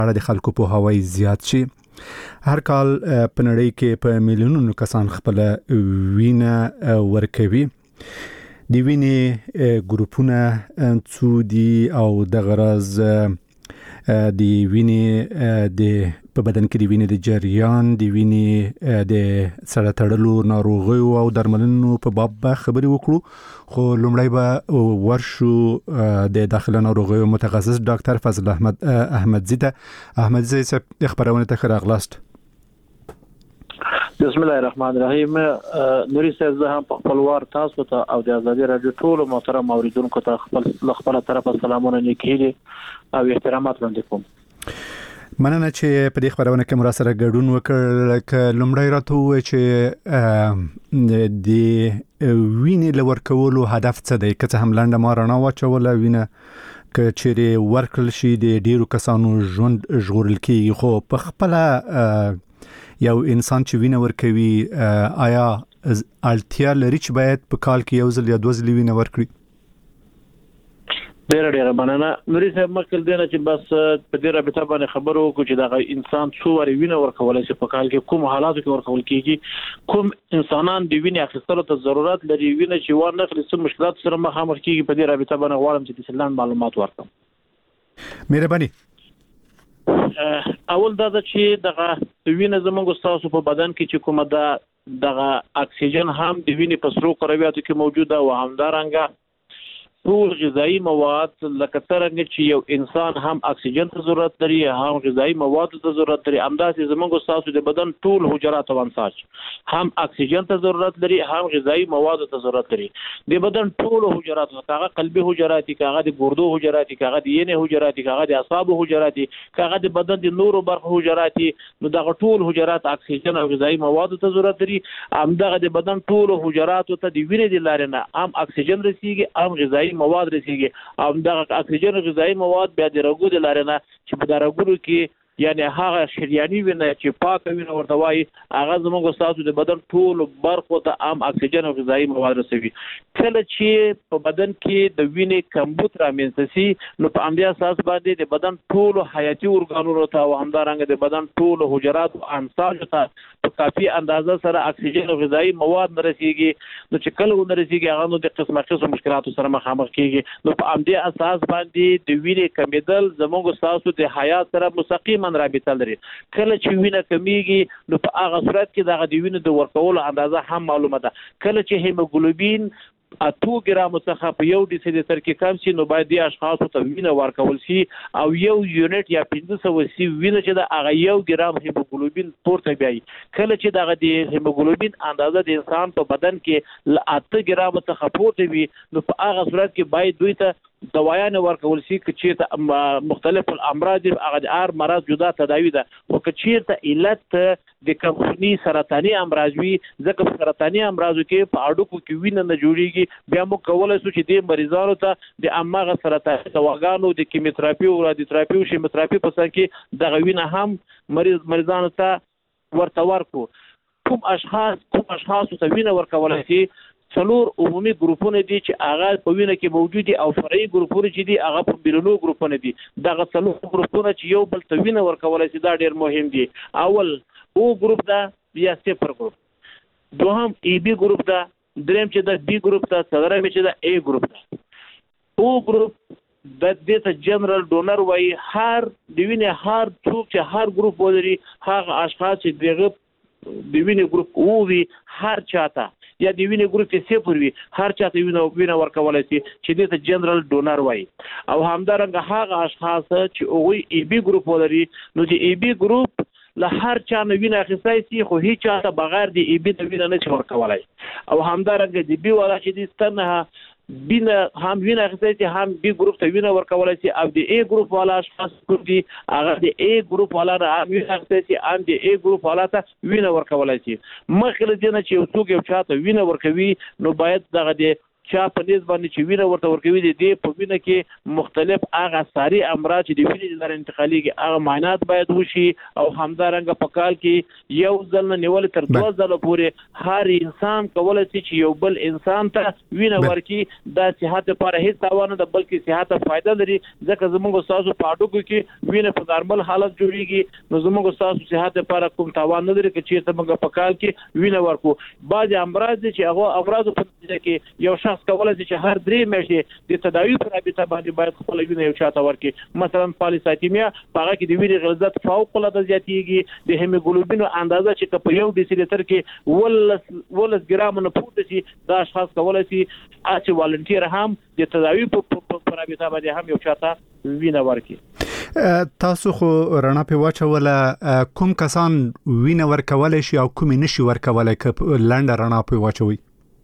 اړه د خلکو په هوای زیات شي. هر کال په نړۍ کې په میلیونونو کسان خپل وینه ورکوي. د وینې ګروپونه څو دي او د غرض د وینې د په بدن کې د وینې د جریان، د وینې د سره تړلو ناروغیو او درملنو په باب خبرې وکړو. خو لومړی به ورشو د داخله ناروغیو متخصص ډاکټر فضل احمدزي ته. احمدزي صاحب خبرونه ته راغلاست. بسم الله الرحمن الرحیم. نوري صاحب زه هم په خپلوار تاسو ته او د ازادي رادیو ټول محترم اوریدونکو ته خپل طرفه سلامونه نیکي او احترامات وړاندې کوم. مننه چې په دې خبرونه کې مراسره ګډون وکړ. ک لومړی راته وای چې د وینې لور کولو هدف څه دی؟ که څه هم لنډه ما رڼا واچوله وینه که چیرې ورکړل شي د ډیرو کسانو ژوند ژغورل کیږي، خو په خپل یو انسان چې وینه ورکوي آیا اړتیا لري چې باید په کال کې یو ځل یا دوه ځله وینه ورکړي؟ ډېر مننه نوري صاحب. مخکې دینه چې بس په دې رابطه باندې خبرو وکړو چې دا انسان څو وری وینه ورکولای شي په کال کې، کوم حالاتو کې ورکول کیږي، کوم انسانان د وینې اخیستلو ته ضرورت لري، وینه چې ورنخلي څه مشکلات سره مخامخ کیږي. په دې رابطه باندې غواړم چې د سلام معلومات ورکړم. مهرباني. اول دا چې دغه وینه زموږ تاسو په بدن کې چې کومه ده دغه اکسیجن هم د وینې په سرو کرویاتو کې موجوده او همدارنګه ټول غذایی مواد لکه څنګه چې یو انسان هم اکسیجن ته ضرورت لري هم غذایی مواد ته ضرورت لري، همداسې زموږ تاسو د بدن ټول حجرات او انساج هم اکسیجن ته ضرورت لري هم غذایی مواد ته ضرورت لري. د بدن ټول حجرات هغه قلبي حجرات، هغه د ګردو حجرات، هغه د ینې حجرات، هغه د اعصاب حجرات، هغه د بدن د نورو برخو حجرات، نو دغه ټول حجرات اکسیجن او غذایی مواد ته ضرورت لري. همدغه د بدن ټول حجرات ته د وینې د لارې نه هم اکسیجن رسیږي هم غذایی مواد رسیږي. او دغه اکسیجن غذایی مواد بیا د رګو د لارې نه چې په رګونو کې یعنی هغه شریاني وینه چې پاکه وینه ورته وایي هغه زموږ تاسو د بدن ټول برخو ته هم اکسیجن او غذایی مواد رسوي. کله چې په بدن کې د وینې کمبود رامنځته شي نو په همدې اساس باندې د بدن ټول حیاتي ارګانونو ته او همدارنګه د بدن ټول حجرات او انساج ته په کافي اندازه سره اکسیجن او غذایی مواد نه رسیږي. نو چې کله ونه رسیږي هغه نو د قسمه قسم مشکلاتو سره مخامخ کیږي. نو په همدې اساس باندې د وینې کمیدل زموږ تاسو د حیات سره مستقیما رابطه لري. کله چې وینه کمیږي نو په هغه صورت کې دغه د وینې د ورکولو اندازه هم معلومه ده. کله چې هیموګلوبین 8 ګرام څخه په 1 ډیسیلیټر کې کم شي نو باید د اشخاصو ته وینه ورکول شي او 1 یونټ یا 500 سی وینه چې د هغه 1 ګرام هیموګلوبین پورته بیاي. کله چې دغه د هیموګلوبین اندازه د انسان په بدن کې ل 8 ګرام څخه پورته وي نو په هغه صورت کې باید دوی ته دوايان ورکول شي چې مختلف الامراض هغه د هر مرض جدا تداوی ده. او که چیرته علت د کمخونی سرطاني امراض وي ځکه سرطاني امراضو کې په اډوکو کې وینه نه جوړیږي بیا موږ کولای شو چې د مریضانو ته د امغه سرطاني دواګانو د کیموتراپي او رادیوتراپي او شیموتراپي په څیر کې دغه وینه هم مریضانو ته ورته ورکو. کوم اشخاص ته وینه ورکول شي څلور عمومي ګروپونه دي چې هغه په وینه کې موجود دي او فرعي ګروپونه چې دي هغه په بیرونو ګروپونه دي. دغه څلور ګروپونه چې یو بل ته وینه ورکول شي دا ډېر مهم دي. اول او ګروپ دا یا صفر ګروپ، دوهم ای بی ګروپ دا، دریم چې دا بی ګروپ دا، څلورم چې دا ای ګروپ دا. او ګروپ د دې ته جنرال ډونر وایي. هر د وینې هر څوک چې هر ګروپ ولري هغه اشخاص چې دغه د وینې ګروپ او وي هر چاته یا د وینې ګروپ کې صفر وي هر چاته وینه ورکولای شي چې دې ته جنرال ډونر وایي. او همدارنګه هغه اشخاص چې هغوی ای بی ګروپ ولري نو د ای بی ګروپ له هر چا نه وینه اخیستی شي خو هیڅ چاته بغیر د ای بی د وینه نه شي ورکولای. او همدارنګه د بی والا چې د ستنه بینه هم وینه اخیستی شي هم بی ګروپ ته وینه ورکولای شي. او د ای ګروپ والا اشخاص کوم دي هغه د ای ګروپ والا نه هم وینه اخیستی شي هم د ای ګروپ والا ته وینه ورکولای شي. مخکې له دې نه چې یو څوک یو چاته وینه ورکوي نو باید دغه د چا په نسبت باندې چې وینه ورته ورکوي د په وینه کې مختلف هغه ساري امراض چې د وینې لار انتقاليږي هغه معاینات باید وشي او همدارنګه په کال کې یو ځل نه نیول تر 2 ځله پورې هر انسان کولای شي چې یو بل انسان ته وینه ورکړي د صحت لپاره هیڅ تاوان نه بلکې صحت ته فائدہ لري ځکه زموږ تاسو په اډو کې وینه په نارمل حالت جوړیږي نو زموږ تاسو صحت لپاره کوم تاوان نه لري چې موږ په کال کې وینه ورکو بعض امراض چې هغه امراض په کې یو شخص کولای شي چې هر 3 میاشتې د تداوی پر رابطه باندې باید خپل وینه یو چاته ورکړي مثلا پالیسایتیمیا هغه کې د وینې غلظت فوق العاده زیاتېږي د هیموګلوبین اندازه چې په 1 ډیسیلیټر کې 10 ګرام نه پورته شي دا اشخاص کولای شي چې والنټیر هم د تداوی پر رابطه باندې هم یو چاته وینه ورکړي تاسو خو رڼا په واچوله کوم کسان وینه ورکولای شي او کوم نشي ورکولای ک لنډ رڼا په واچوي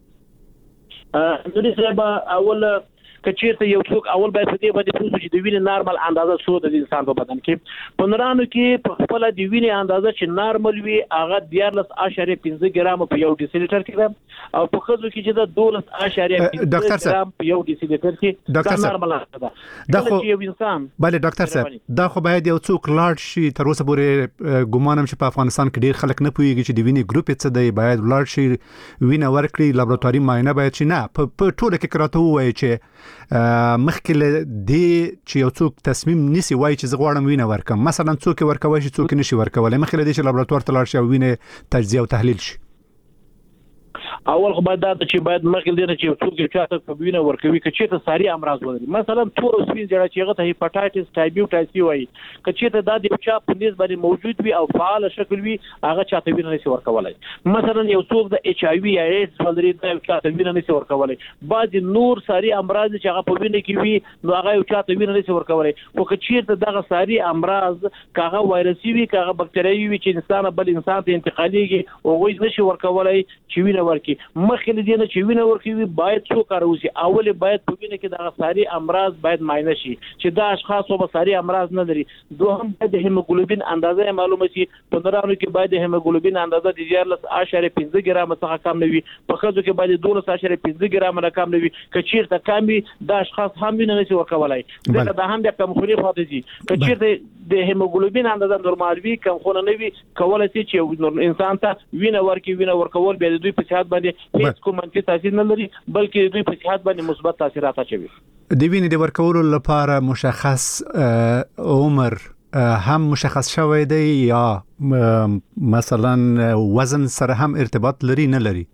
نو صاحب اول کچېرته یو څوک اول باید په دې باندې پوه شي د وینې نارمل اندازه څو د انسان په بدن کې په نورانو کې په خپل د وینې اندازه چې نارمل وي هغه 14.5 ګرام په 1 ډیسیلیټر کې ده او په خزو کې چې د 12.5 ګرام په 1 ډیسیلیټر کې دا نارمل ده دا خو یو انسان bale ډاکټر صاحب دا خو باید یو څوک لاړ شي تر اوسه پورې ګومانم چې په افغانستان کې ډیر خلک نه پوهیږي چې د وینې ګروپ څه دی باید لاړ شي وینه ورکړي لابراتواري معاینه باید شي نه په ټوله کې کراته وایي چې مخکله دې چې یو څوک تصمیم نیسی وایي چې زه غواړم وینه ورکم مثلا څوک ورکوي شي څوک نشي ورکولای مخکله دې چې لابراتوار ته لاړ شي او وینه تجزیه او تحلیل شي اول خو باید دا چې باید مخکې دې چې څوک یو چاته کوبینه ورکوي چې ته ساري امراض ولري مثلا تور او سپین جړه چې هغه ته هیپاټایټس ټایبیوټایس وایي چې ته دا د چا په نسبت باندې موجود وي او فعال شکل وي هغه چاته وینه نشي ورکولای مثلا یو څوک د ایچ آی وی یا ایډز ولري دا چاته وینه نشي ورکولای بعض نور ساري امراض چې هغه په وینه کې وي نو هغه یو چاته وینه نشي ورکولای خو چې ته دغه ساري امراض کاغه وایرسي وي کاغه بکټریاوي وي چې انسان بل انسان ته انتقاليږي او وایي نشي ورکولای چې وینه ورکړي مخکې دې نه چې وینه ورکوي باید څو کار وشي اول باید په وینه کې د ساري امراض باید معاینه شي چې دا اشخاص په ساري امراض نه لري دوهم د هیموګلوبین اندازه معلومه شي په نورانو کې باید د هیموګلوبین اندازه د 14.5 ګرام څخه کم نه وي په خزو کې باید 12.5 ګرام نه کم نه وي کچیرته کمی د اشخاص هم وینه نشي ورکولای دا هم د کمخوني خاطر دي کچیرته د هیموګلوبین اندازه نورمال وي کمخونه نه وي کولای شي چې انسان ته وینه ورکول به د دوی په صحت باندې هیڅ کوم منفي تاثیر نه لري بلکې دوی په صحت باندې مثبت تاثیرات اچوي د وینې د ورکولو لپاره مشخص عمر هم مشخص شوی دی یا مثلا وزن سره هم ارتباط لري نه لري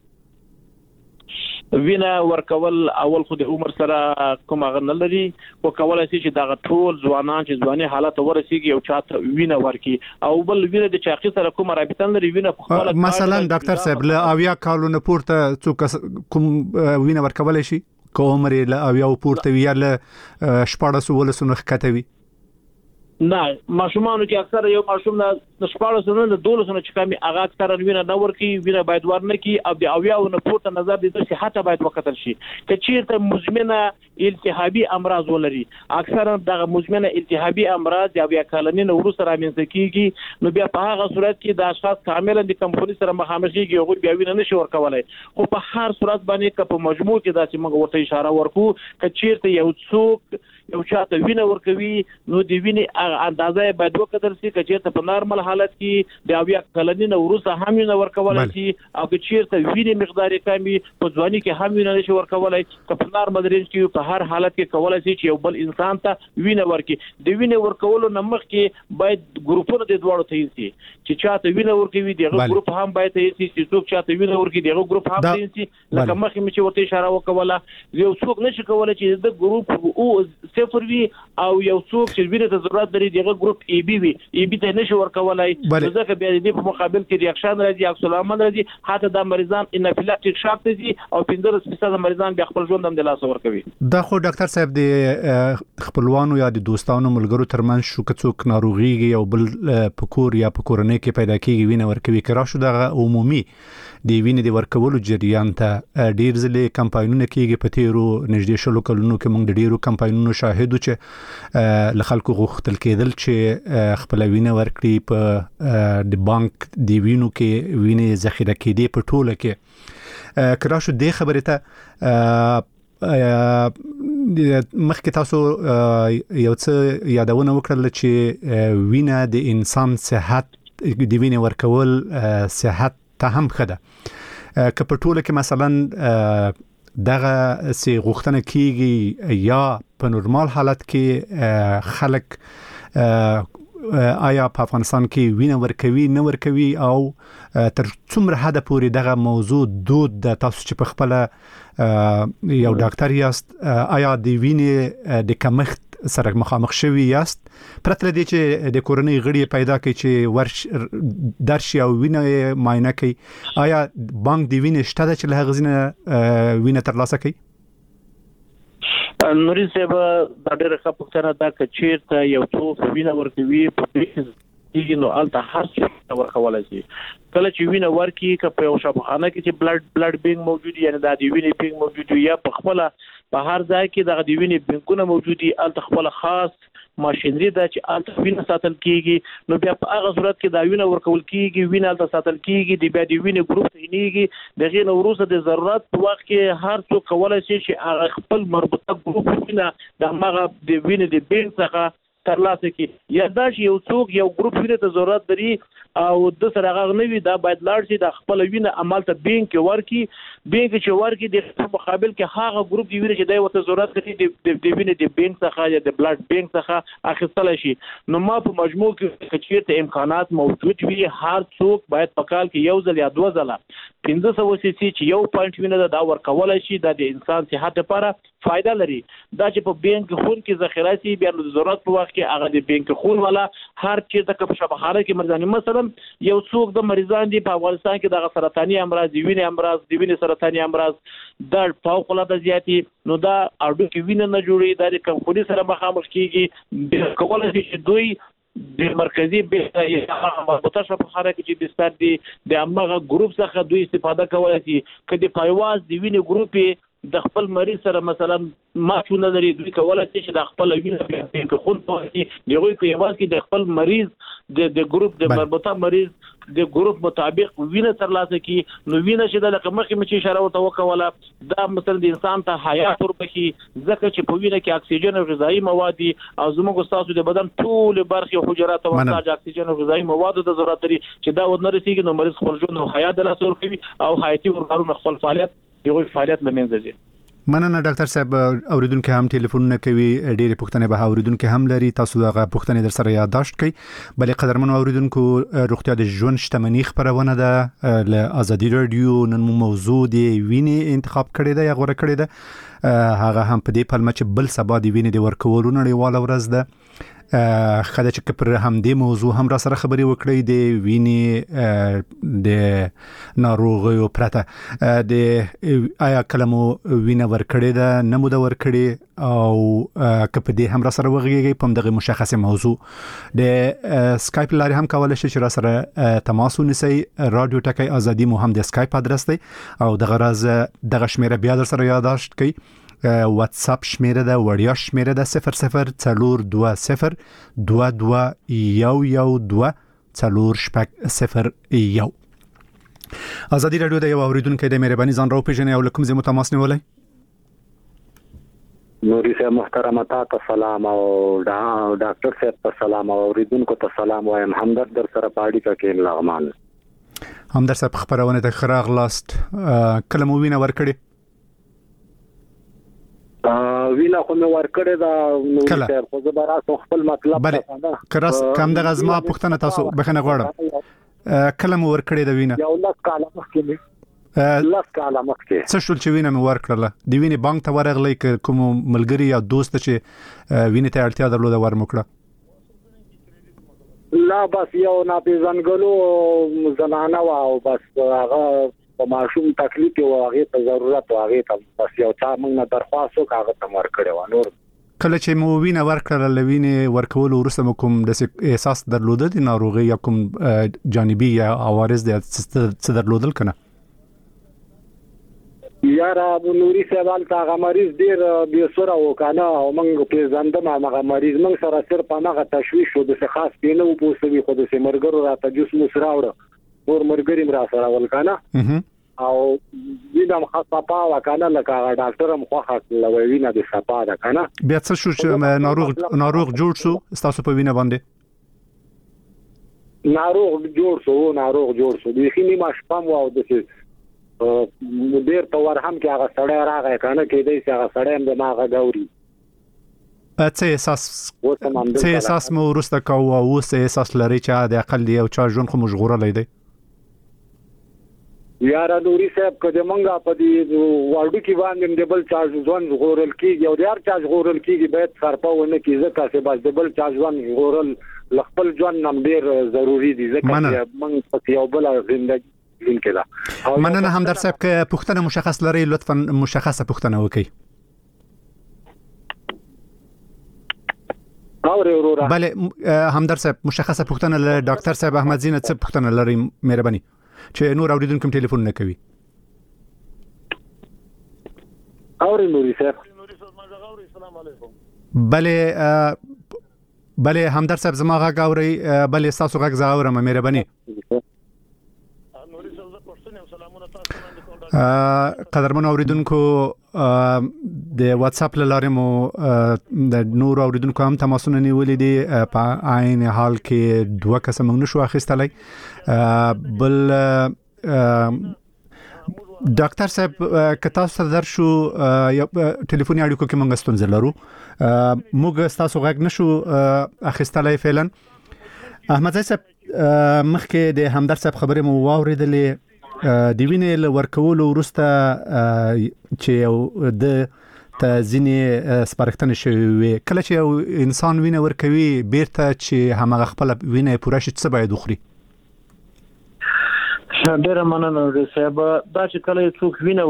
وینه ورکول اول خو د عمر سره کوم غن لري او کولای شي چې دا ټول ځوانان چې ځواني حالت ورسیږي او چاته وینه ورکي او بل وینه د چاقي سره کوم رابطه لري وینه خپل مثلا ډاکټر صاحب له اویا کالونو پورته څوک کوم وینه ورکولای شي کوم لري له اویا پورته وی له شپاړس ولسونه ښکته وي نه ماشومانو کې اکثر یو ماشوم نه شپاړس نه 12 چې کمی هغه اکثر وینه نه ورکی وینه باید ورنکي او د اویاو نه پورته نظر د صحت باید وکتل شي کچیرته مزمنه التهابي امراض ولري اکثر دغه مزمنه التهابي امراض یا بیا کلنین ورسره رامنځته کیږي نو بیا په هغه صورت کې د اشخاص کاملا د کمپونی سره مخامخ کیږي او بیا وینه نشي ورکولای خو په هر صورت باندې که په مجموع کې داسې موږ ورته اشاره ورکو کچیرته یو څوک یو چاته وینه ورکوي نو د وینې اندازه باید وکړل شي چې په نارمل حالت کې د اویا کلنین ورسره هم وینه ورکولای شي او چې وینې مقدار کمی په ځواني کې هم وینه نشي ورکولای که په نارمل رینج کې په هر حالت کې کولای شي چې یو بل انسان ته وینه ورکړي د وینې ورکولو نمخ کې باید ګروپونه د دوړو ته شي چې چاته وینه ورکوي دغه ګروپ هم باید شي چې څوک چاته وینه ورکړي دغه ګروپ هم شي لکه مخکې چې ورته اشاره وکوله یو څوک نشي کولای چې د ګروپ او صفر وي او یو څوک چې وینه ته ضرورت لري دغه ګروپ ای بی وي ای بی ته نشي ورکولای ځکه بیا د په مقابل کې ریاکشن راځي عکس العمل راځي حتی د مریضان انافیلاکټیک شاک دي او 15% مریضان بیا خپل ژوند هم د لاس ورکوي دا خو ډاکټر صاحب د خپلوانو یا د دوستانو ملګرو ترمن شو کڅوک ناروغي او بل پکور یا پکورنۍ کې پیدا کیږي وینه ورکوي کرا شو د عمومي د وینې د ورکولو جریان ته ډیر ځله کمپاینونه کیږي په تیرو نږدې شلو کلونو کې موږ د ډیرو کمپاینونو شاهدو چې لخلکو غوښتل کېدل چې خپل وینه ورکړي په د بانک دی وینو کې وینې ذخیره کېدې په ټوله کې کرا شو د خبره ته مخکې تاسو یو څه یادونه وکړل چې وینه د انسان صحت د وینې ورکول صحت ته هم ښه ده که په ټوله کې مثلا دغه سي غوښتنه کیږي یا په نورمال حالت کې خلک آیا په افغانستان کې وینه ورکوي نه ورکوي او تر څومره حد پورې دغه موضوع دود د تاسو چې په خپل یو ډاکټر یاست آیا د وینې د کمښت سره مخامخ شوي یاست پرته دې چې د کورنۍ غړي پیدا کوي چې درشي او وینه معاینه کوي آیا بانک د وینې شته چې له غزنه وینه ترلاسه کوي نوري صاحب دا ډېر ښه پوښتنه ده چې چیرته یو څوک وینه ورکوي په دې نو الته هر څه ورکولای شي کله چې وینه ورکي که په یو شفاخانه کې چې بلډ بینک موجود یعنی دا د وینې بینک موجود یا په خپل په هر ځای کې د وینې بینکونه موجود دي الته خپل خاص ماشينري دا چې الته وینه ساتل کیږي نو بیا په هغه صورت کې دا وینه ورکول کیږي وینه الته ساتل کیږي د بیا د وینې ګروپ تینیږي دغه نو وروسته د ضرورت په وخت کې هر څوک کولای شي چې هغه خپل مربوطه ګروپ وینه د هغه د وینې د بینک څخه ترلاسه کی یا دا چې یو څوک یو ګروپ وینه ته ضرورت لري او د سره هغه نوي دا باید لاړ شي د خپل وینه عمل ته بینک ورکی چې د مقابل کې هغه ګروپ دی وینه چې دای وته ضرورت لري د وینې د بینک څخه یا د بلډ بینک څخه اخیستل شي نو ما په مجموع کې چې امکانات موجود وي هر څوک باید په کال کې یو ځل یا دوه ځله 1500 سي چې یو پوینټ وینه دا ورکول شي د انسان صحت لپاره فائدہ لري دا چې په بینک خون کې ذخیره سي بیا د ضرورت په وخت کې هغه د بینک خون ولا هر چیرته کې په شبخانه کې مرزاني مثلا یو څوک د مریضان دي په افغانستان کې د سرطاني امراض د وینې سرطاني امراض د فوق العاده زیاتی نو دا اډو کې وینه نه جوړي د کمخوري سره مخامخ کیږي کولای شي چې دوی د مرکزی به یا مربوطه شفاخانه کې چې بستر دي د هغه ګروپ څخه دوی استفاده کوي چې کدي پایواز د وینې ګروپ د خپل مریض سره مثلا ماچونه لري دوی کولای شي چې د خپل وینې په خون پوهي دیغه کې یوازې د خپل مریض د ګروپ د مربوطه مریض د ګروپ مطابق وینه ترلاسه کی نو وینه چې د لکمخې مچ اشاره ورته وکوله دا مثلا د انسان ته حیات وربخي ځکه چې په وینه کې اکسیجن او غذایی مواد او زموږ تاسو د بدن ټول برخې حجرات او اکسیجن او غذایی مواد د ضرورت لري چې دا ونه رسیږي نو مریض خپل ژوند او حیات د لاسو کوي او حیاتي ورغلو خپل فعالیت لمنځه ځي مننه ډاکټر صاحب اوریدونکو هم ټلیفونونه کوي ډېری پوښتنې به اوریدونکو هم لري تاسو دغه پوښتنې در سره یادداشت کړئ بلې قدرمنو اوریدونکو روغتیا د ژوند شتمنۍ خبرونه ده له ازادي رادیو نن موضوع دی وینې انتخاب کړی دی یا غوړه کړی دی هغه هم په دې پلمه چې بل سبا دی وینې د ورکولو نړیواله ورځ ده خدای چې پر هم دې موضوع هم را سره خبري وکړي د وینې د ناروغیو پرته د آیا کلمو وینه ورکړي ده نه مو ده ورکړي او کپ دې هم را سره وغږیږي په دغه مشخصه موضوع د سکایپ لاري هم کولای شي چې را سره تماس ونیسي رادیو ټکی ازادي مو هم د سکایپ ادرس دی او دغه راز دغه شمیره بیا در سره یادداشت کړئ واتس اپ شمیره ده وړیا شمیره ده 002022112401 ازادي رادیو د یو اوریدونکو د مهرباني ځان راو پیژنې او لکم زمو تماس نیولای نوري صاحب محترمه تاسو سلام او ډاکټر صاحب ته سلام او اوریدونکو ته سلام وایم همدرد در سره پاړی کې لغمان همدرد صاحب خبرونه ته خراغ لاست کلمو وینه ورکړي وینا خو مې ورکړې دا نو صاحب خو زبر تاسو خپل مطلب څنګه کراس کم د غزما پښتنه تاسو بخنه غواړم کلم ورکړې د وینا یو لاس کاله مخکې څه شول چې وینا مې ورکړله د وینې بانک ته ورغلې کوم ملګری یا دوست چې وینې ته اړتیا درلوده ورمکړه لا بس یو ناپېژنګلو زنانه او بس هغه په ماشوم تکلیف او هغه ته ضرورت او هغه ته بس یو چا موږ درخواست وکړه ته ورکړې و نور کله چې مو وینه ورکړله لوینه ورکول ورسته کوم د احساس درلوده د ناروغي یا کوم جانبي یا عوارض د څه درلودل کنه یاره نوري سوال تا مریض ډیر بي سره وکنه او موږ په ځندم هغه مریض موږ سره صرف هغه تشويش و د خاص پینو پوسوي خو د سیمرګرو راته جوس مسراوړه ور مرګریم را سره ولکنه او وینم خاصه وکنه لکه ډاکټر هم خوخه لوي وینه د صفا ده کنه بیا څه شو چې ناروغ جوړ شو تاسو په وینه باندې ناروغ جوړ شو د خینی ما شپم او د مدیر تور هم کې هغه سړی راغی کنه کې دې هغه سړی هم د ماغه دوري څه احساس مو ورسته کوو او څه احساس لري چې د اقل یو چا ژوند خو مشغوله لیدي یاره نوري صاحب کده مونږه په دې وړو کې باندې د بل چا ژوند غورل کیږي او د هر چا غورل کیږي باید سرپاونه کیږي ځکه چې بس د بل چا ژوند غورل خپل ژوند نم ډیر ضروری دي ځکه مونږ په یو بل ژوندۍ کېدا مننه همدرد صاحب که پوښتنه مشخص لري لطفا مشخصه پوښتنه وکړئ بله همدرد صاحب مشخصه پوښتنه له ډاکټر صاحب احمد زینت څه پوښتنه لري مهرباني چې نور اوریدونکو ټلیفون نه کوي نوري صاحب السلام علیکم بله همدرد صاحب زما غږ اوري بله تاسو غږ زاورم مهرباني قدرمن اوریدونکو د واتس اپ لاره مو د نور اوریدونکو هم تماسونه نیولې دي په عین حال کې دوه کس موږ نشو اخیستلای بل ډاکټر صاحب کتا ستاسو درشو ټلیفوني اړیکو کې موږ ستونزه لرو موږ تاسو غږ نشو اخیستلای فعلا احمد صاحب مخکې د همدرد صاحب خبرې مو واوریدلې د وینې ورکولو وروسته چې د تزینې سپارښتنه شوی کله چې یو انسان وینه ورکوي بیرته چې همغه خپل وینه پوره شي څه باید وخوري ډیر مننه صاحب دا چې کله څوک وینه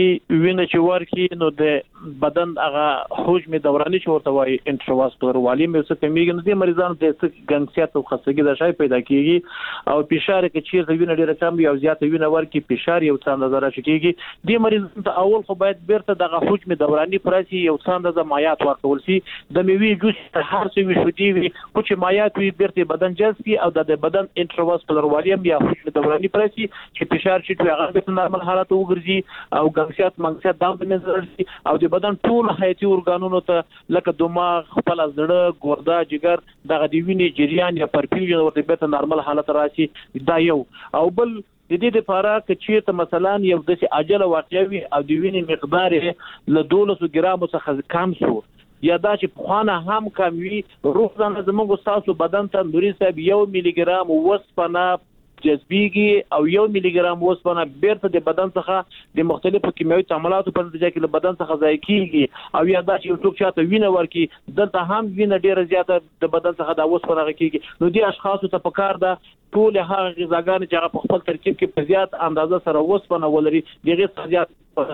ورکی نو د بدن هغه حجم دوراني چې ورته وایي انټرواسکولر والی مې څه کمیږي نو د مریضانو د ګنګسیت او خستګي د شای پیدا کیږي او فشار کې چې وینه ډیره کم یا زیات وینه ورکی فشار یو څه اندازه راټیږي د مریضانو ته اول خو باید بیرته د حجم دوراني پرسي یو څه اندازه مایات ورکول شي د میوې جوس هر څه وي شو دی او چې مایات وي بیرته بدن جذب او د بدن انټرواسکولر والی یا حجم دوراني پرسي چې فشار چې هغه د نورمال حالت وګرځي او ګنګسیت منګسیت دام په نظر شي او د بدن ټول حیاتي ارګانونو ته لکه دماغ خپل زړه ګرده جګر دغه دی وینې جریان یا پرفیوژن ورته به نورمال حالت راشي دا یو او بل د دې لپاره چې مثلا یو د عجله واقعي او د وینې مقدار له 200 ګرام څخه کم شو یا دا چې خوانه هم کم وي روزانه زموږ تاسو بدن ته نوري صاحب 1 ملي ګرام وسپنه جذبيږي او 1 ملي ګرام وسپنه بیرته د بدن څخه د مختلفو کیمیاوي تعاملاتو په نتیجه کې له بدن څخه ضایع کیږي او یا دا چې یو څوک چاته وینه ورکي دلته هم وینه ډیره زیاته د بدن څخه د وسپنه کیږي نو دي اشخاصو ته پکار ده ټول هغه غذاګانې چې په خپل ترکیب کې په زیات اندازه سره وسپنه ولري دغه زیات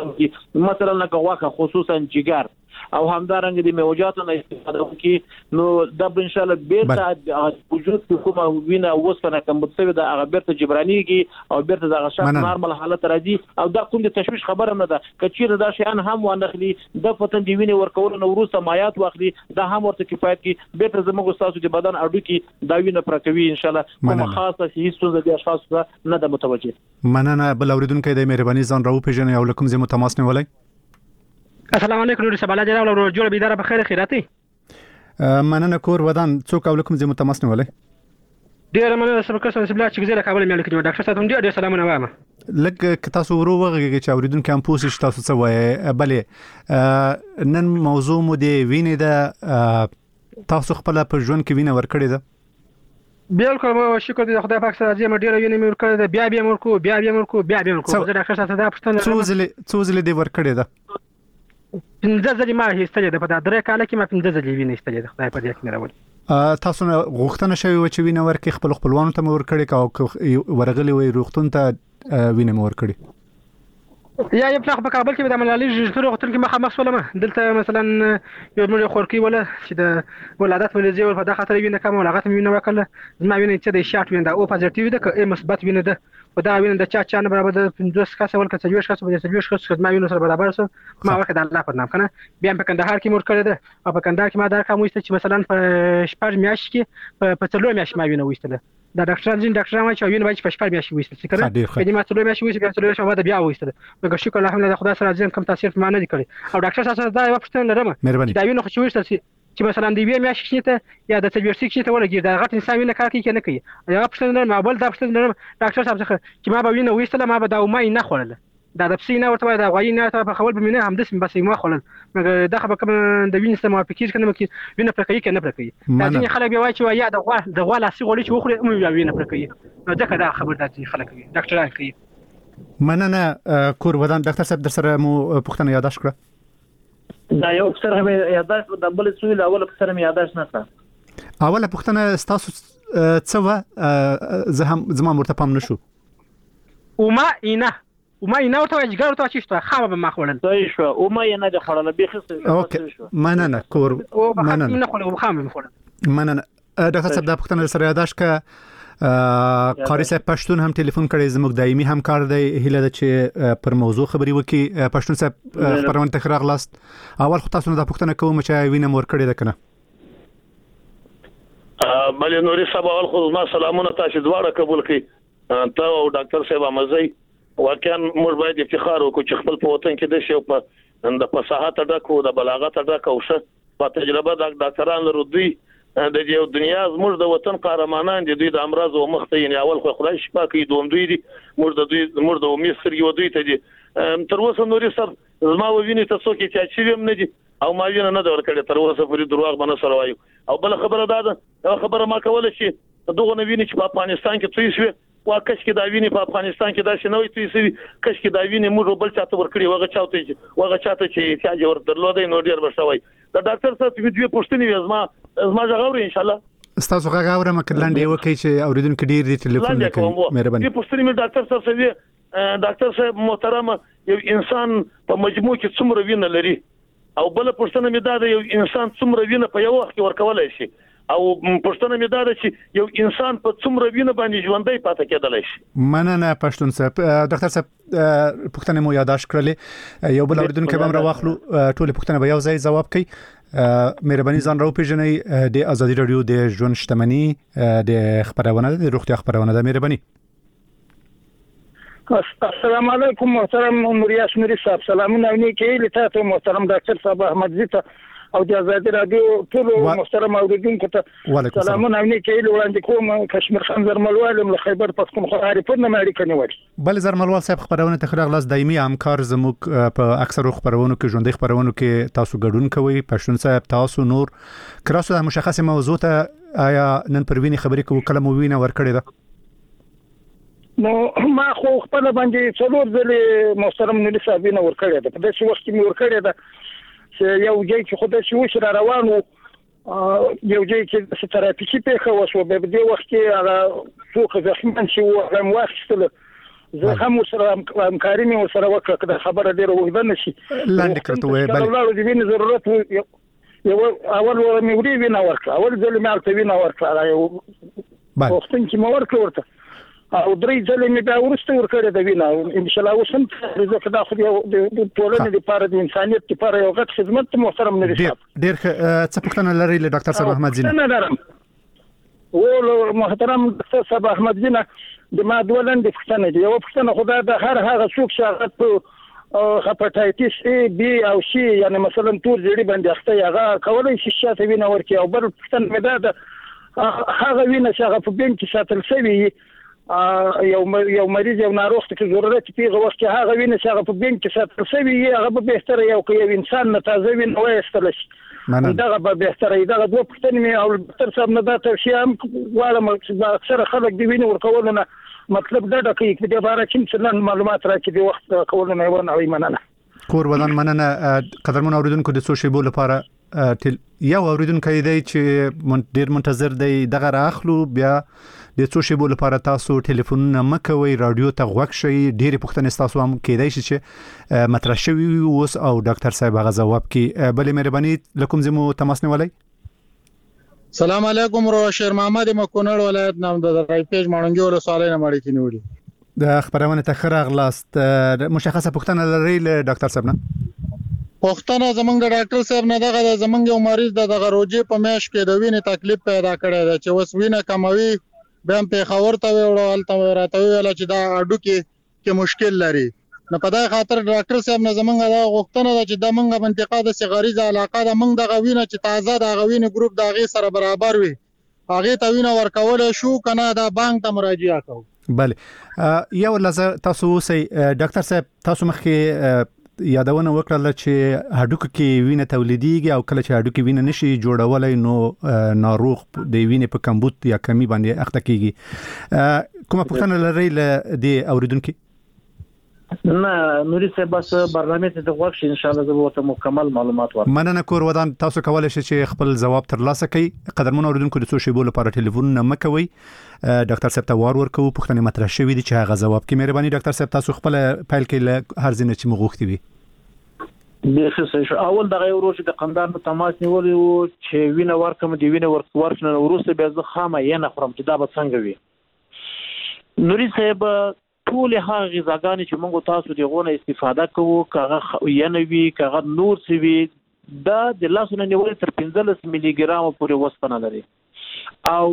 مثلا لکه واکه خصوصا جګر او همدارنګ د میوجاتو نه استفاده وکړي نو دا ان شاء الله بیرته وجود کومه وینه وسپنه کمبوتسوي د هغه بیرته جبرانيږي او بیرته د غشاش نورمال حالت راځي او دا کوم د تشويش خبره نه ده کچیر دا شیان هم ونخلي د فتن دی وینه ورکول نو وروسته مایات واخلي دا هم ورته کفایت کی بیرته زموږ تاسو د بدن اډو کې دا وینه پرکوي ان شاء الله کومه خاصه هیڅ څه د اشخاص نه د متوجه مننه بل اوریدونکو د مهرباني ځان راو پیژنې او لکم زمو تماس نه ولای السلام علیکم نور سباله جناب له جوړ بيدار په خیر خیراتي مننه کور ودان څوک او لکم زمو تماس نه ولای ډیر مننه سم کس سبلا چې زه له کابل مې لیکم ډاکټر صاحب ډیر سلامونه وایم لکه تاسو ورو وغږی چې اوریدونکو هم پوښتنه تاسو څه وایي بله نن موضوع مو دی وینې ده تاسو خپل په ژوند کې وینه ورکړې ده بالکل شکر دې خدای پاک سره زما ډیر وینې مې ورکړې ده بیا مرکو زه ډاکټر صاحب ته پوښتنه څو ځله دې ورکړې ده 15 ځلې ما هیڅ ده په دا درې کال کې ما 15 ځلې وینې استلې ده خدای په دې کې راوړي تاسو غوښتنه شوی و چې وینه ورکړي خپلوانو ته مو ورکړي او ورغلي وي روغتون ته وینه مو ورکړي یا یو پلاخ په کابل کې د ملالي ژغورو غوښتل کې مخامخ سولمه دلته مثلا یو مړي خورکی ولا چې د ولادت ولې ول په دغه خاطر وینه کوم ولغت وینه وکړه زما وینه چې د شارټ وینه او پوزټیو ده که مثبت وینه ده او دا وینه د چا نه برابر ده 15 کس ول کڅ یو شخص به 30 شخص ما وینه سره برابر سره ما وکړه د الله په نام کنه بیا په کندهار کې مور کړی ده او په کندهار کې ما دا کوم چې مثلا په شپږ میاشت کې په څلور میاشت ما وینه وېستله دا ډاکټران وايي چې وینه باید په شپږ میاشتې وایستل شي کنه کله ما څلور میاشتې وایي بیا څلور میاشتې بعد بیا وایستل مګر شکر الحمدلله خدای سره ځین کم تاثیر ما نه کړی او ډاکټر سره دا یو پښتنه لرم دا وینه خو وایستل شي چې مثلا دی وی میاشتې ته یا د تجربه شي ته ولګي دا غټ انسان وینه کار کوي نه کوي یا پښتنه ما بل دا پښتنه ډاکټر صاحب څخه چې ما به وینه وایستل ما به دا ومای نه خورل دا د پسینه ورته دا غوي نه ته په خول به مینه هم د سم بس ما خلل مګر دا خبر کوم د وینې سم موافقې کنه مکه وینه پر کوي کنه پر کوي دا ځینې خلک به وایي چې یا د غوا لاسی غوړي چې وخوري مې وینه پر کوي نو ځکه دا خبر د خلک کوي ډاکټران کوي مننه کور ودان ډاکټر صاحب در سره مو پښتنه یاداش کړه دا یو څه هم یاداش د بل څه ویل اول څه هم یاداش نه کړه اوله پښتنه تاسو څه زما مرته پام نشو وما نه ورته جګر ته چیشته خامه به ما خورل صحیح شو او ما نه د خورل به خسته شو مننه کور مننه نه خورل خامه خورل مننه ډاکټر صاحب د پښتنه سره یاداش ک قاری صاحب پښتون هم ټلیفون کړي زموږ دایمي همکار دی هله د چې پر موضوع خبري وکي پښتون صاحب خبرونه تکرار لاست اول خو تاسو نه د پښتنه کوم چې وینم ور کړی ده کنه ملي نوري صاحب اول خو ما سلامونه تاسو دواړه قبول کړئ ته او ډاکټر صاحب امزي واقعا موږ باید افتخار وکړو چې خپل په وطن کې د شی په د فصاحت ډکو د بلاغت ډکو شه په تجربه د ډاکټرانو لرو دوی د یو دنیا زموږ د وطن قهرمانان دي دوی د امراض او مخته اول خو خدای شفا کوي دوی دي موږ د امید سره یو دوی ته دي تر اوسه نوري صاحب زما ویني تاسو کې چې چویم نه دي او ما وینه نه دور کړی تر اوسه پوری دروغ باندې سره وایو او بل خبره ده خبره ما کوله چې دغه نه ویني چې په افغانستان کې توي شوی واکش کې دا ویني په افغانستان کې دا شنوي توي کش کې دا ویني موږ بل چاته ورکړي وغه چاته چې احتیاج ور درلودې نو ډیر بشوي دا ډاکټر صاحب ویډیو پوښتنه زما ځغوري ان شاء الله تاسو غاغوره مکلند یو کوي چې اوریدونکو ډیر دي ټلیفون کوي مهرباني دې پوښتنه مې ډاکټر صاحب سوي ډاکټر صاحب محترم یو انسان په مجموع کې څومره وینه لري او بل پوښتنه مې دا یو انسان څومره وینه په یو وخت کې ورکولای شي او پښتون مې دا چې یو انسان په څومره وینه باندې ژوندۍ پاتې کېدلی شي مننه پښتون صاحب ډاکټر صاحب پښتنه مو یاداش کړلې یو بل اوریدونکو به راوخلو ټول پښتنه به یو ځای جواب کوي مهرباني ځان راو پیژنئ د ازادي رادیو د ژوند شتمنۍ د خبرونه د روغتیا خبرونه د مهرباني السلام علیکم محترم نوریاس نوری صاحب سلامونه نیکی لته محترم ډاکټر صاحب احمد زیته او د ازادي رادیو ټول محترم اوریدونکو ته سلامونه نیکی وړاندې کوم کشمیر خان زرملوال له خیبر پختونخوا عارفونه مې اړیکه نیولې بل زرملوال صاحب خبرونه تخریغ لاس دایمي همکار زموږ په اکثرو خبرونو کې ژوندۍ خبرونو کې تاسو ګډون کوي پښتون صاحب تاسو نور کراسو د مشخصه موضوع ته آیا نن پروینه خبرې کوو کلمه وینه ور کړی ده نو ما خو خپل باندې څلور ځله محترم نوری صاحب نه ور کړی ده په دې وخت کې مې ور کړی ده چې یو ځای چې خدای شي وشره روانو یو ځای چې ستراتیژي په وسو به دې وخت کې هغه څوک زخمن شي او هم واخستل زه هم سره همکاري مې سره وکړه دا خبره ډیره وګړه نشي لاندې کړته وای بل الله دې ویني ضرورت یو اول مې وری وینه ورکړه اول ځل مې الته وینه ورکړه یو وختن چې مې ورکړه ورته او درې ځله مې بیا ورسته ورکړه د وینه ان شاء الله وسم زه دا خو د ټولنې لپاره د انسانيت لپاره یو غټ خدمت محترم نه دي ډېر څه پوښتنه لري له ډاکټر صاحب احمد زینه نه لرم او محترم ډاکټر صاحب احمد زینه د ما دولن د پښتنه دی یو پښتنه خدای د هر هغه څوک چې هغه هپاتایتس ای بی او سی یعنی مثلا تور جړي باندې اخته هغه کولای شي شاته وینه ورکي او بل پښتنه مې دا هغه وینه چې هغه په بین کې ساتل شوی یو مریض یو ناروغ ته ضرورت پیغه وخت هغه وینه چې هغه په بین کې ساتل شوی هغه به بهتره یو انسان نه تازه وینه وایستل شي دا به بهتره دا دوه پښتنه مې او ډاکټر صاحب نه دا توصیه هم غواړم چې اکثر خلک دی وینه ورکول نه مطلب دا د کې د باره چې معلومات راکړي د وخت کول نه ونه مننه کور ودان مننه قدرمن اوریدونکو د سوشي بول لپاره یو اوریدونکو دی چې ډیر منتظر دی دغه راخلو بیا د سوشي بول لپاره تاسو ټلیفون مکوي رادیو ته غوښ شي ډیر پښتنه تاسو هم کېدای شي چې مطرح شوی اوس او ډاکټر صاحب هغه جواب کې بلې مهرباني لکم زمو تماس نیولای سلام علیکم رو شیر محمد مکونړ ولایت نام د رای پیج مانګي ول سوالونه مړی کې نیولې د خبرونه تخرغ لاست مشخصه پښتنه لري له ډاکټر صاحب نه پښتنه زمونږ د ډاکټر صاحب نه دغه زمونږ یو مریض دغه روجي په میاش کې د وینې تکلیف پیدا کړی دی چې وس وینه کموي بیا هم پېښور ته وړو، هلته راته وویل چې دا هډوکي کې مشکل لري. نو په دغه خاطر ډاکټر صاحب نه زمونږ دا غوښتنه ده چې د موږ منطقه داسې غریزه علاقه ده، موږ دغه وینه چې تازه د هغه وینې ګروپ د هغې سره برابر وي هغې ته وینه ورکولی شو که نه دا بانک ته مراجعه کوو. بله یو لحظه تاسو اوسئ ډاکټر صاحب، تاسو مخکې یادونه وکړه چې هډوکو کې وینه تولیدېږي او کله چې هډوکي وینه نشي جوړولی نو ناروغ د وینې په کمبود یا کمی باندې اخته کیږي. کومه پوښتنه لرئ له دې اوریدونکي؟ نه نوري صاحب بس برنامه ته غوښ شي ان شاء الله زه به مکمل معلومات ورکړم. مننه کور ودان، تاسو کولای شئ چې خپل ځواب ترلاسه کړئ. قدرمن اوریدونکو د څو شیبو لپاره ټلیفون نه مکوئ، ډاکټر صاحب ته وار ورکو، پوښتنې مطرح شوې دي چې هغه ځواب کې مهرباني ډاکټر صاحب تاسو خپل فایل کې له هر ځینې چې مغوښتي وي. به اول دغه ورو چې د قندار په تماس نیولې وو چې وینه ورکم دی وینه ورکنه وروسته بیا زه خامه یې نه خورم چې دا به څنګه وي. نوري صاحب ټول هغه غذاګانې چې موږ تاسو دغه استفاده کوو کاغه ینوي کاغه نور سوي دا د لاسونه نیول تر 15 ملي ګرام پورې وسپنه لري او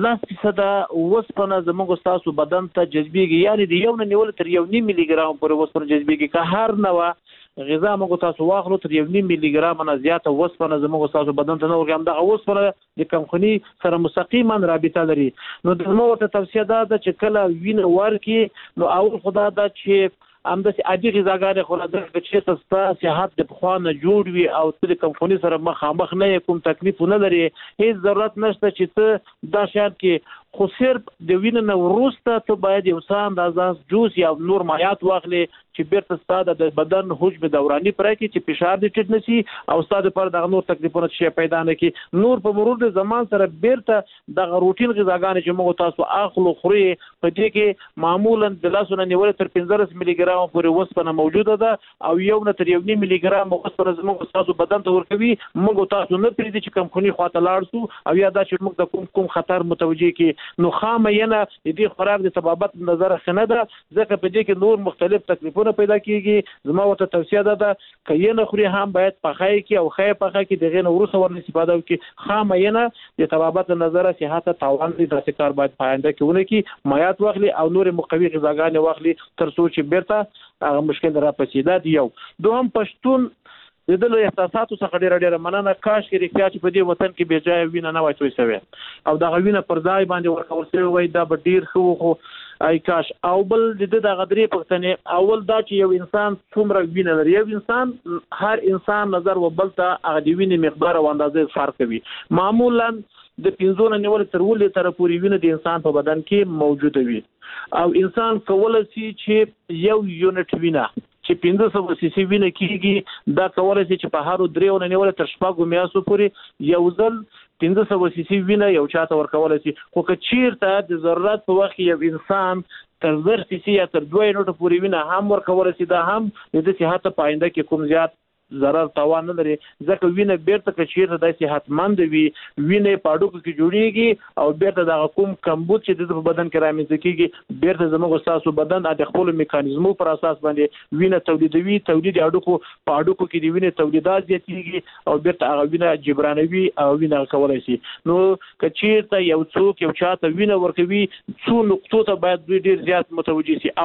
10% وسپنه زموږ تاسو بدن ته جذبېږي، یعنی د یو نه نیول تر 1.5 ملي ګرام پورې وسپنه جذبېږي. که هر نوع غذا موږ تاسو واخلو تر 1.5 ملي ګرام نه زیاته وسپنه زموږ تاسو بدن ته نه ورګم. دغه وسپنه د کمخوني سره مستقیما رابطه لري. نو د زموږ ته توصیه ده چې کله وینه ورکي نو اول خدا دا چې همداسې عادي غذاګانې خوره چې ستا صحت د پخوا نه جوړ وي او ته د کمخوني سره مخامخ نه یې، کوم تکلیف نه لري، هیڅ ضرورت نشته چې ته دا شیان کې، خو صرف د وینې نه وروسته ته باید یو څه اندازه جوس یا نور مایعات واخلې چې بیرته ستا د بدن حجم دوراني پوره کړي چې فشار دې ټیټ نشي او ستا دپاره دغه نور تکلیفونه شی پیدا نه کړي. نور په مرور د زمان سره بیرته دغه روټین غذاګانې چې موږ تاسو اخلو خوري په دې کې معمولا د لاسونه نیول تر 15 ملي ګرام پورې وسپنه موجوده ده او یو نه تر 1.5 ملي ګرام وسپنه زموږ تاسو بدن ته ورکوي. موږ تاسو نه پریږدي چې کمخوني خواته لاړ شو او یا دا چې موږ د کوم خطر متوجي کی. نو خامه ینه د دې خوراک د طبابت نظر خنه ده ځکه په دې کې نور مختلف تکلیفونه پیدا کیږي. زما ورته توصیه ده چې ینه خوري هم باید پخای کی او خای پخای کی دغه ورسره ورن استفاده وکي. خامه ینه د طبابت نظر صحت تاوان دي د کار باید پاینده کېونه کی مایعات واخلي او نور مقوي غذاګانې واخلي تر څو چې بیرته هغه مشکل را پسیده دی. یو دوهم پښتون د دلو احساساتو څخه ډیره مننه. کاش کې رښتیا چې په دې وطن کې بې ځای وینه نه وای توی شوی او دغه وینه پر ځای باندې ورکول شوی وای، دا به ډیر ښه خو ای کاش. او بل د دغه درې پښتنې اول دا چې یو انسان څومره وینه لري، یو انسان هر انسان نظر و بل ته هغه د وینې مقدار او اندازې فرق کوي. معمولا د 15 نیول تر 10 لیټره پورې وینه د انسان په بدن کې موجوده وي او انسان کولای شي چې یو یونټ وینه چې 1500 سی سی وینه کیږي دا کولای شي چې په هارو دریو نه نیول تر شپږو میاشتو پورې یو ځل 1500 سی سی وینه یو چاته ورکولای شي. خو که چیرته د ضرورت په وخت یو انسان تر 1000 سی سی یا تر 2 یونټ پورې وینه هم ورکولای شي، دا هم د صحت په آینده کې کوم زیات ضرر تاوان نه لري ځکه وینه بیرته که چیرته د صحتمند وي وینه په اډوکو کې جوړیږي او بیرته د کوم کمبود چې د بدن کې رامنځته کیږي بیرته زموږ تاسو بدن د خپل میکانیزمو پر اساس باندې وینه تولیدوي. تولید اډوکو په اډوکو کې د وینې تولیدات زیاتیږي او بیرته هغه وینه جبرانوي او وینه کولای شي. نو که چیرته یو څوک یو چاته وینه ورکوي څو نقطو ته باید ډیر زیات متوجي شي.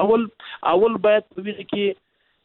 اول باید وینه کې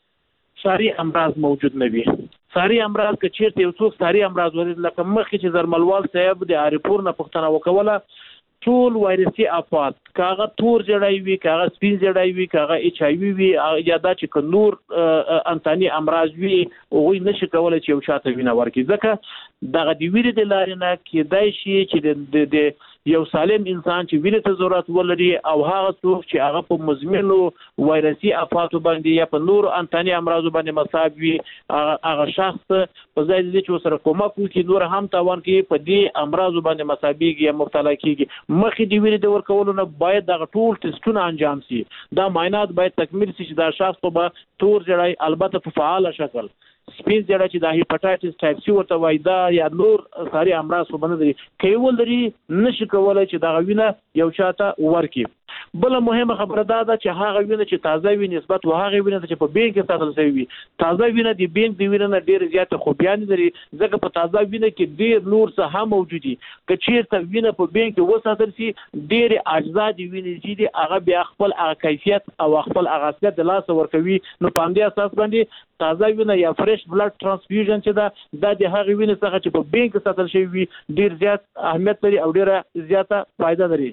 ساری امراض موجود نه وي. ساری امراض که چیرته یو څوک ساری امراض ولري لکه مخکې چې زرملوال صاحب د اریپور نه پوښتنه وکوله ټول وایرسي افات کاغه تور جړای وي کاغه سپین جړای وي کاغه ایچ ای وي یا دا چې نور انتاني امراض وي او نشي کولای چې یو چاته وینه ورکړي ځکه دغه د ویری د لارې نه کېدای شي چې د یو سالم انسان چې وینې ته ضرورت ولري او هغه څوک چې هغه په مزمنو وایرسي افاتو باندې یا په نورو انتاني امراضو باندې مصاب وي هغه شخص په ځای دې چې سره کومک وکړي نور هم تاوان کوي په دې امراضو باندې مصابيږي یا مبتلا کیږي. مخکې د وینې د ورکولو نه باید دغه ټول ټیسټونه انجام شي. دا معاینات باید تکمیل شي چې دا شخص به تور جړای البته په فعال شکل سپین جړه چې د هیپاټایټس ټایپ سی ورته وای دا یا نور ساري امراض خو باندې کوي ولري نشي کولای چې دا غوینه یو چاته ورکړي. بل مهمه خبره ده چې هغه وینه چې تازه وي نسبت هغه وینه چې په بینک کې ساتل شوی وي تازه وینه د بینک د وینه ډیر زیات خوبیان لري ځکه په تازه وینه کې ډیر نور څه هم موجود دي که چیرته وینه په بینک کې وساتل شي ډیر اجزا د وینې چې دي هغه بیا خپل هغه کیفیت او خپل هغه اصلیت د لاس ورکوي نو په همدې اساس باندې تازه وینه یا فریش بلډ ترانسفیوژن چې دا د هغه وینې څخه چې په بینک کې ساتل شوی وي ډیر زیات اهمیت لري او ډیره زیاته فائدہ لري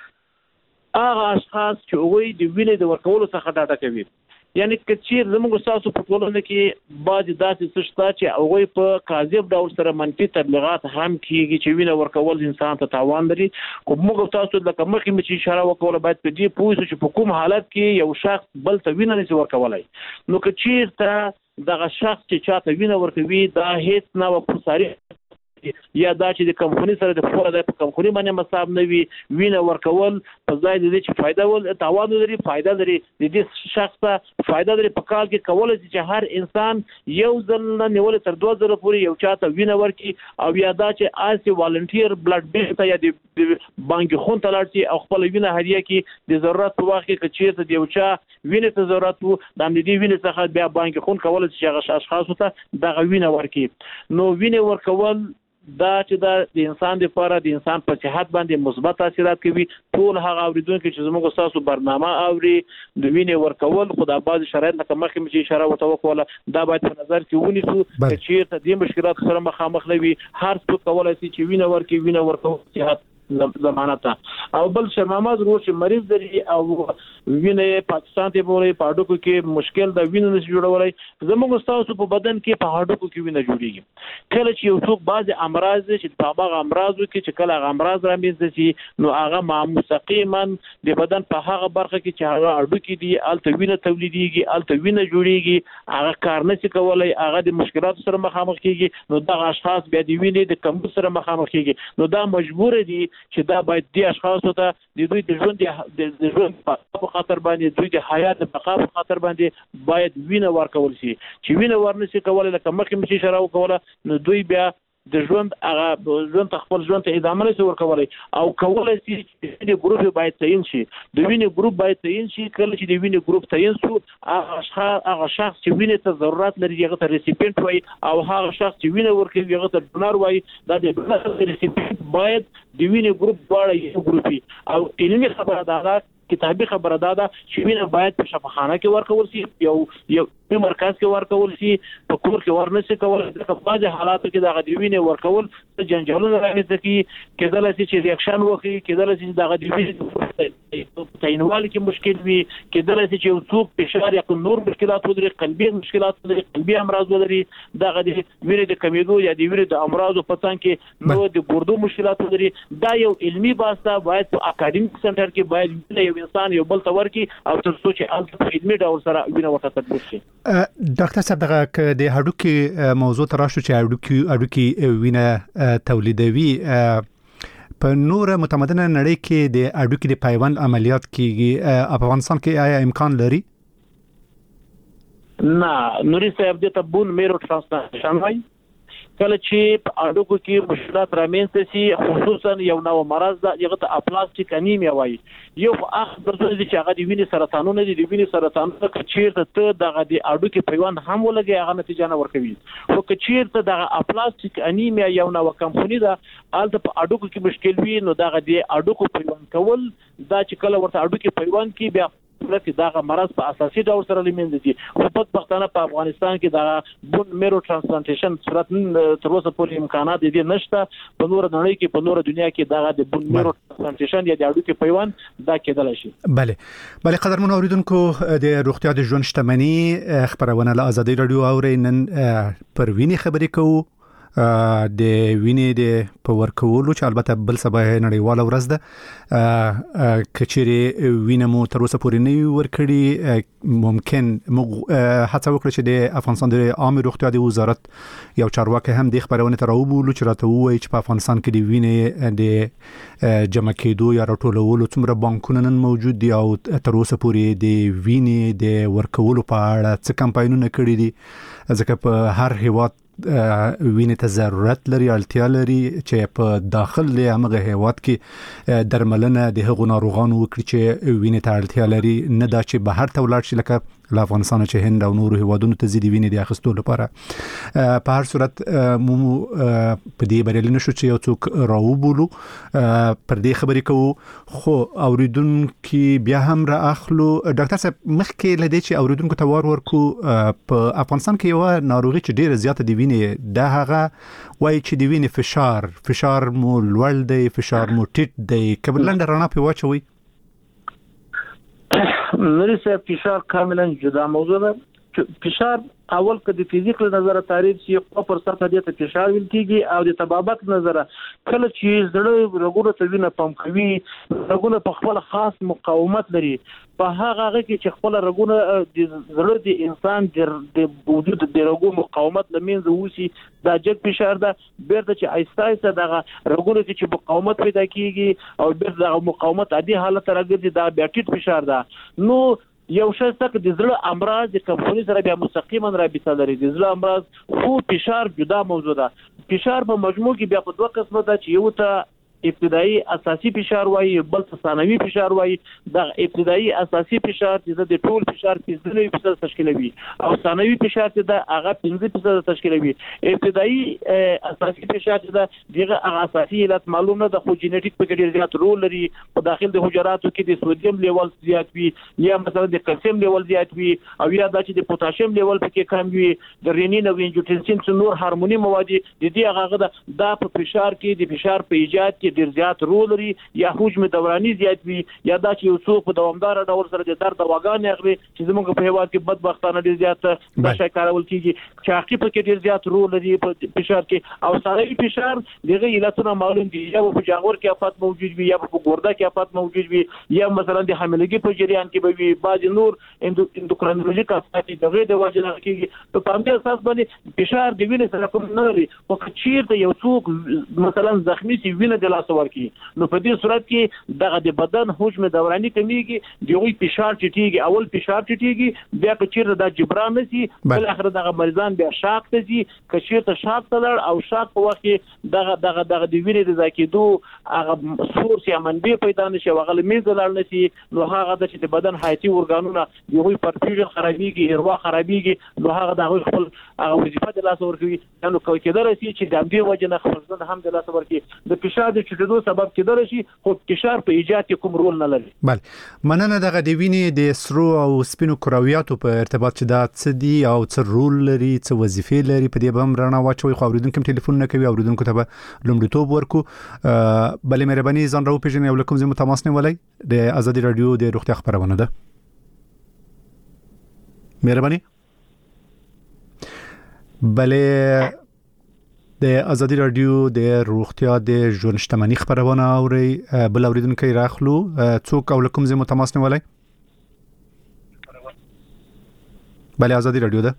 هغه اشخاص چې وایي د وینې د ورکولو څخه ډاډه کوي یعنی کچیر زموږ تاسو په ټولنه کې بعض داسې څه شته چې هغه په کاذب ډول سره منفي تبلیغات هم کیږي چې وینه ورکول انسان ته تاوان لري خو موږ تاسو لکه مخکې مې اشاره وکړه باید په دې پوه شو چې په کوم حالت کې یو شخص بل ته وینه نشي ورکولای نو کچیر ته دغه شخص چې چاته وینه ورکوي دا هیڅ نه وپساري یا دا چې د کمپنی سره د پوره د کمپنی باندې مصاب نه وي وینه ورکول په ځای د دې چې فائدہ ول تاوان لري فائدہ لري د دې شخص ته فائدہ لري په کال کې کول چې هر انسان یو ځل نه نیول تر 2000 پورې یو چاته وینه ورکي او یا دا چې آسی والنټیر بلډ بانک ته یا د بانک خون ته لاړ شي او خپل وینه هدیه کې د ضرورت په وخت کې چې د یو چا وینه ته ضرورت وو د دې وینه څخه بیا بانک خون کول چې هغه اشخاص ته د وینه ورکي نو وینه ورکول دا چې د انسان لپاره د انسان په صحت باندې مثبت تاثیرات کوي ټول هغه اوریدونکو چې زموږ تاسو برنامه اوري د وینې ورکول خو د بعض شرایط لکه مخکې چې اشاره وکړه دا باید په نظر کې ونیسو چې ته د مشکلات سره مخامخ نه وي هر څوک کولای شي چې وینه ورکول صحت ضمانت او بل شرمامه ضرور چې مریض لري او وینې پاکستان ته پورې پاډوکو کې مشکل د وینې نشي جوړولای زموږ تاسو په بدن کې په هډوکو کې وینه جوړیږي کله چې یو څوک بعض امراض چې په هغه امراضو کې چې کله هغه امراض رامنځته شي نو هغه مستقیما د بدن په هغه برخه کې چې هغه هډوکي دي الته وینه تولیديږي الته وینه جوړیږي هغه کار نشي کولای هغه د مشکلاتو سره مخامخ کیږي نو دغه اشخاص بیا د وینې د کمبود سره مخامخ کیږي نو دا مجبور دي چې دا باید د اشخاصو ته د دوی د ژوند په خاطر باندې دوی د حیات په خاطر باندې باید وینه ورکول شي چې وینه ورنشي کولای لکه مخکې چې اشاره وکړه نو دوی بیا د ژوند هغه ژوند خپل ژوند ته ادامه نشي ورکولای او کولای شي چې د ګروپ باید تعین شي د وینې ګروپ باید تعین شي کله چې د وینې ګروپ تعین شو هغه شخص چې وینې ته ضرورت لري هغه ته ریسیپینټ وای او هغه شخص چې وینه ورکوي هغه ته ډونر وای دا د ډونر ریسیپینټ باید د وینې ګروپ دواړه یو ګروپي او علمي خبره ده کتابي خبره ده چې وینه باید په شفاخانه کې ورکول شي یو په مرکز کې ورکول شي په کور کې ورنشي کول د بعض حالاتو کې د وینې ورکول د جنجالونو راځي کېدل چې ریاکشن وکړي کېدل چې د وینې تعینوال کې مشکل وي کېدل چې یو څوک فشار یا نور مشکلات ولري قلبي مشکلات ولري قلبي امراض ولري د وینې د کمیدو یا د وینې د امراضو په څنګ کې نو د ګردو مشکلات ولري دا یو علمي باسه باید په اکاډمیک سنټر کې باید یو انسان یو بل تور کې او تر څو چې الته علمي ډول سره وینه ورته تطبیق شي ډاکټر صاحب دغه د هډوکي موضوع تراشو چې هډوکي وینه تولیدوي په نور متمدنه نړۍ کې د هډوکي د پیوند عملیات کیږي په افغانستان کې آیا امکان لري؟ نه نوري صاحب د بون میرو ترانسپلانټیشن وای کله چې په هډوکو کې مشکلات رامنځته شي خصوصا یو نوو مرض د هغه ته اپلاستیک انیمیا وای یو اخر درته چې هغه د وینې سرطانونه دي د وینې سرطانونه کچیرته ته دغه د هډوکي پیوند هم ولګي هغه نتیجه نه ورکوي خو کچیرته دغه اپلاستیک انیمیا یو نوو کمپنی ده الته په هډوکو کې مشکل وي نو دغه د هډوکو پیوند کول دا چې کله ورته هډوکي پیوند کې بیا چې دا مرض په اساسي ډول سره لیمند دي خو په پښتنه په افغانستان کې دا بون میرو ترانسپلانټیشن صورت تر اوسه پورې امکانات دي نشته په نور نړۍ کې په نور دنیا کې دا د بون میرو ترانسپلانټیشن یا د هډوکي پیوند دا کېدل شي بله قدرمن اوریدونکو د روغتیا د ژوند شتمنۍ خبرونه له آزادۍ رادیو اورینن پر وینې خبرې کوو د وینې د په ورکولو چې البته بل سبا نړیواله ورځ ده کچېرې وینه مو تر اوسه پورې نه ورکړي ممکن هڅه وکړو چې د افغانستان د عامه روغتیا د وزارت یو چارواکي هم د خبرونه تر راوبولو چې راته وایي چې په افغانستان کې د وینې د جمع کېدو یا راټولولو څومره بانکونه نن موجود دي او تر اوسه پورې د وینې د ورکولو په اړه څه کمپاینونه کړي دي ځکه په هر هیواد وینې ته ضرورت لري اړتیا لري چې په داخل له هغه هیواد کې درملنه د هغو ناروغانو وکړي چې وینې ته اړتیا لري، نه دا چې بهر ته ولاړ شي لکه له افغانستان چې هند او نورو هیوادونو ته ځي د وینې د اخیستو لپاره. په هر صورت مو په دې بریالي نشو چې یو څوک راوبولو، پر دې خبرې کوو، خو اوریدونکو بیا هم را اخلو. ډاکټر صاحب مخکې لدې چې اوریدونکو ته ورکو، په افغانستان کې یو ناروغي چې ډیره زیاته دی وینې، دا هغه وایي چې دی وینې فشار مو لوړ دی، فشار مو ټیټ دی، که لنډه رڼا پې واچوي. نوري صاحب فشار کاملا جدا موضوع ده. فشار اول که د فزیک له نظر تعریف شي خو پر سطح د فشار ویل کیږي، او د طبابت نظر کله چې زړه رګونه ته وینه پمپ کوي، رګونه په خپل خاص مقاومت لري، په هغه کې چې خپل رګونه د زړه د انسان د وجود د رګو مقاومت لمنځه وسی، دا جګ فشار ده. بیرته چې آیسته آیسته دغه رګونه چې مقاومت پیدا کیږي او بیرته دغه مقاومت عادي حالت راګرځي، دا بیا ټیټ فشار ده. نو یو شی څخه د زړه امراض د کمزوري سره بیا مستقیما رابطه لري. د زړه امراض خو فشار جدا موضوع ده. فشار په مجموع کې بیا په دوه قسمه ده چې یو ته ابتدایي اساسي فشار وایي، بل څه ثانوي فشار وایي. د ابتدایي اساسي فشار چې د ټول فشار 15% تشکیلوي او ثانوي فشار چې د هغه 15% تشکیلوي. ابتدایي اساسي فشار چې دغه هغه اساسي علت معلوم نه د خو جینیټیک په کې ډیر زیات رول لري. په داخل د حجراتو کې د سوډیم لیول زیات وي، یا مثلا د کلسیم لیول زیات وي، او یا د پوتاشیم لیول په کې کم وي، د رینین او انجیوټنسین څو نور هورموني مواد د دې هغه د په فشار کې د فشار په ایجاد کې ډیر زیات رول لري. یا حجم دوراني زیات وي، یا دا چې یو څوک په دوامدار ډول سره د درد دواګانې اخلي چې زموږ په هیواد کې بدبختانه ډیر زیات دا شی کارول کیږي، چې عقب کې ډیر زیات رول لري په فشار کې. او ثانوي فشار دغه علتونه معلوم دي، یا په جاغور کې آفات موجود وي، یا په ګرده کې آفات موجود وي، یا مثلا د حاملګي په جریان کې به وي، بعض نور اندوکرینولوژیک آفات دغه د وجه نه کیږي. په پام کې اساس باندې فشار د وینې سره کوم نه لري. او کچیر ته یو څوک مثلا زخمی شي وینه د لاس ورکی، نو په دې صورت کې دغه د بدن حجم دوراني کمیږي، دغه فشار چټیږي. اول فشار چټیږي، بیا کچیر د جبران نشي، بل اخر دغه مریضان بیا شاک ته ځي. کچیر ته شاک ته لړ او شاک په وخت کې دغه د وینې د زاکیدو هغه سورس یا منبع پیدا نشي، هغه لمنځه لاړ نشي، نو هغه د چې د بدن حیاتي ارګانونه دغه پرفیوژن خرابېږي، اروا خرابېږي، نو هغه د خپل هغه وظیفه د لاس ورکوي. نو کوي کېدای شي چې د دې وجه نه خپل هم د لاس ورکوي. د فشار د چټېدو سبب کېدای شي، خو فشار په ایجاد کې کوم رول نه لري. بله، مننه. دغه د وینې د سرو او سپینو کرویاتو په ارتباط چې دا څه دي او څه رول لري، څه وظیفې لري، په دې به رڼا واچوي. خو اوریدونکو ټلیفون نه کوي، اوریدونکو ته به لومړیتوب ورکو. بلې مهرباني ځان راو پیژنئ او کوم ځای تماس نیولای د ازادي رادیو د روغتیا خبرونه ده. مهرباني. بلې د ازادي رادیو د روغتیا د ژوند شتمنۍ خبرونه اوري. بل اوریدونکو راخلو څوک او کوم ځای تماس نیولای؟ بلې ازادي رادیو ده.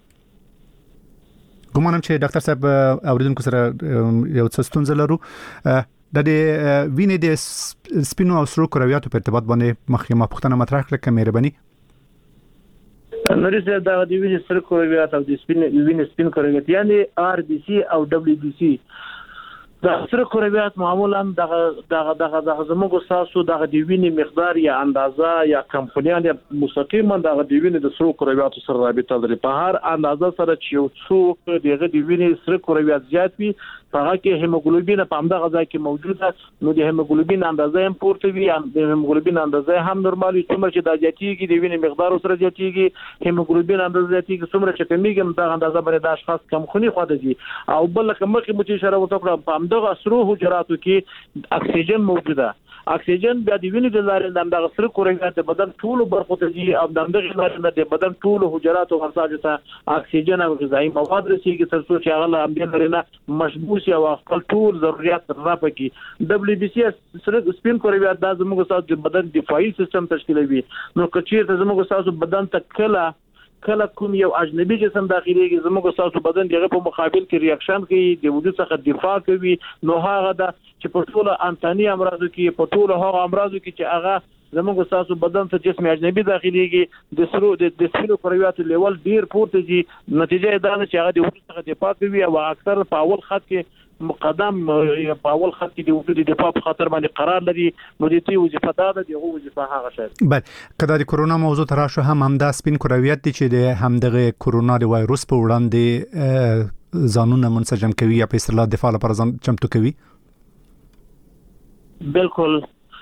ګومانم چې ډاکټر صاحب اوریدونکو سره یو څه ستونزه لرو. د وینې د سپینو او سرو کرویاتو په ارتباط باندې مخکې ما پوښتنه مطرح کړه، که مهرباني. نوري صاحب دا د وینې سره کرویات او د وینې سپین کرویات یعنی RBC او WBC، دا سره کرویات معمولا دغه زموږ ساسو دغه د وینې مقدار یا اندازه یا کمپونیان یا مستقیما دغه د وینې د سرو کرویاتو سره رابطه لري. په هر اندازه سره چې یو څوک دغه د وینې سره کرویات زیات وي، په هغه کې هیموګلوبین په همدغه ځای کې موجوده، نو د هیموګلوبین اندازه هم پورته وي، د هیموګلوبین اندازه هم نورمال وي. څومره چې دا زیاتېږي د وینې مقدار سره زیاتېږي، هیموګلوبین اندازه زیاتېږي، څومره چې کمیږي دغه اندازه باندې د اشخاص کم خوني خو دي. او بل مخکې مو چې اشاره وکړه، په همدغه سرو حجراتو کې اکسیجن موجوده. اکسیجن بیا د وینې د لارې دغه سره کرویات د بدن ټولو برخو ته ځي، او دغه لارې د بدن ټولو حجراتو غړاچو ته اکسیجن او غذایی مواد رسیږي، تر څو چې هغه هم د لري مشبوس او خپل ټول ضرورت راپکې. WBC سره سپین کرویات د زموږ ساتو د بدن دفاعي سیستم تشکیلوي. نو کچیر ته زموږ ساتو بدن ته کله کوم یو اجنبي جسم داخليږي، زموږ ساسو بدن دغه په مقابل کې ریاکشن کوي، د وجود څخه دفاع کوي. نو هغه د چې په ټول انتاني امراضو کې، په ټول هغه امراضو کې چې هغه زموږ تاسو بدن ته جسم اجنبي داخليږي د سپینو کرویاتو لیول ډیر پورته دي نتیجه دا ده چې هغه د وجود څخه دفاع کوي او اکثر په اول خط کې مقدم په اول خط کې د وجود د دفاع په خاطر باندې قرار لري نو د دې وظیفه دا ده دغه وظیفه هغه شی بل کله د کرونا موضوع تراشه همدا سپین کرویات دي چې د همدغه کرونا د وایروس په وړاندې ځانونه منسجم کوي یا په اصطلاح دفاع لپاره ځان چمتو کوي بالکل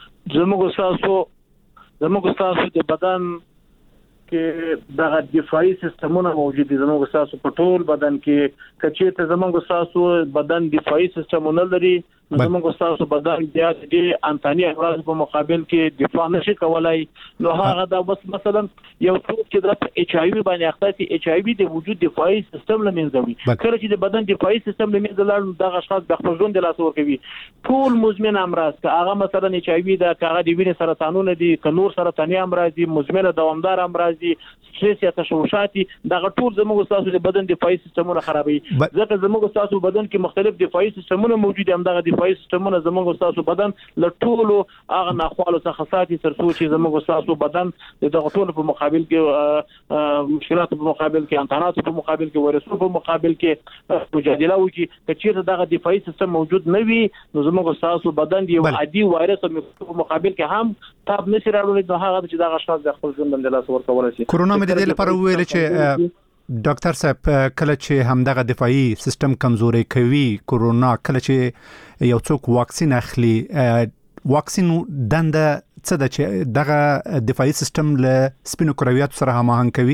زموږ تاسو د بدن کې دغه دفاعي سیستمونه موجود دي زموږ تاسو په ټول بدن کې کچې ته زموږ تاسو بدن دفاعي سیستمونه لري زموږ تاسو بدن بیا د انتاني امراض په مقابل کې دفاع نشي کولای نو هغه دا بس مثلا یو څوک چې د ایچ آی وی باندې اخته دي ایچ آی وی د وجود دفاعي سیستم لمنځوي کله چې د بدن دفاعي سیستم لمنځل دغه اشخاص د خپل ژوند د لاس ورکوي ټول مزمن امراض که هغه مثلا ایچ آی وی دا هغه د وینې سرطانونه دي که نور سرطاني امراض دي مزمنه دوامدار امراض دي ستريس یا تشوشات دغه ټول زموږ تاسو د بدن دفاعي سیستمونه خرابوي ځکه زموږ تاسو بدن کې مختلف دفاعي سیستمونه موجود دي هم دغه دفاعي سیستمونه زموږ تاسو بدن له ټولو هغه ناخوالو څخه ساتي ترڅو چې زموږ تاسو بدن دغه ټولو په مقابل کې مشکلات په مقابل کې انتانات په مقابل کې وایرسونو په مقابل کې مجادله وکړي که چیرته دغه دفاعي سیستم موجود نه وي نو زموږ تاسو بدن دی عادي وایرس په مقابل کې هم تاب نشي راوړي نو هغه چې دغه اشخاص د خپل ژوند د لاس ورکول شي کرونا مې د دې لپاره ویل چې ډاکټر صاحب کله چې همدغه دفاعي سیستم کمزوري کوي کرونا کله چې یو څوک واکسین اخلي واکسین دنده څه ده چې دغه دفاعي سیستم له سپینو کرویاتو سره هماهنګ کوي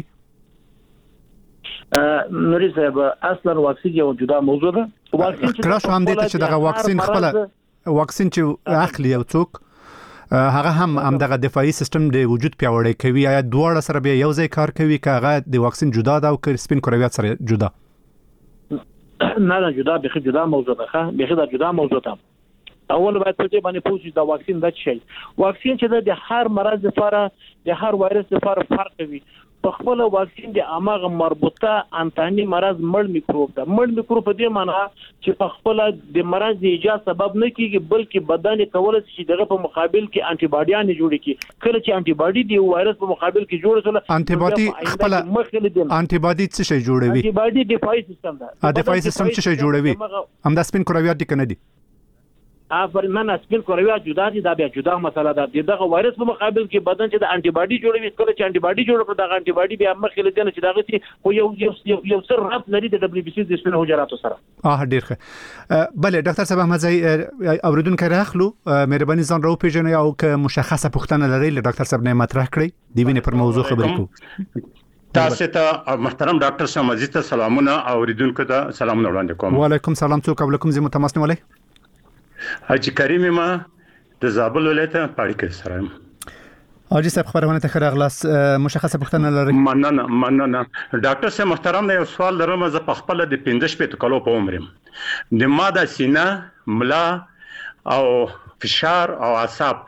نوري صاحب اصلا واکسین یو جدا موضوع ده واکسین چې هم دې چې دغه واکسین خپل واکسین چې اخلي یو څوک هغه هم دغه دفاعي سیستم د وجود پیاوړی کوي یا دواړه سره به یو ځای کار کوي که هغه د واکسین جدا ده او که سپین کرویات سره جدا نه جدا به جدا موضوع ده به جدا موضوع ده اول باید په دې باندې پوښتنه دا واکسین د شي واکسین چې د هر مرض لپاره د هر وایرس لپاره فرق کوي په خپل واکسین د امغه مربوطه انتاني مرض مړ میکروب ده مړ میکروب په دې معنی چې په خپل د مرض د ایجاد سبب نه کیږي بلکې بدن کولای شي دغه په مقابل کې انټي باډیان جوړ کړي کله چې انټي باډي د وایرس په مقابل کې جوړ شول انټي باډي خپل انټي باډي څه شي جوړوي انټي باډي دفاعي سیستم ده دفاعي سیستم څه شي جوړوي هم د سپین کرویات دي کنه دي افرمن سپین کرویات جدا دي دا بیا جدا مسله ده دغه وایرس په مقابل کې بدن چې د انټي باډي جوړوي کله چې انټي باډي جوړ کړي دغه انټي باډي بیا مخکې لدی چې دغه چې خو یو سر رات لري د دبليو بي سي د سپین حجراتو سره ډیر ښه بله ډاکټر صاحب احمدزی اوریدونکو راخلو مهرباني ځان راو پیژنئ او که مشخصه پوښتنه لرئ له ډاکټر صاحب نه مطرح کړئ د وینې پر موضوع خبرې کوو تاسو ته محترم ډاکټر صاحب مزید ته سلامونه اوریدونکو ته سلامونه وړاندې کوم وعلیکم سلام څوک علیکم زه متماسن ولې حاجی کریم ما د زابل ولایت پاړکې سره حاجی صاحب خبرونه ته خراغلاس مشخصه پوښتنه لري مننه ډاکټر صاحب محترم یو سوال لرم زه په خپل د 15 کالو په عمر د ماده سینه ملا او فشار او اعصاب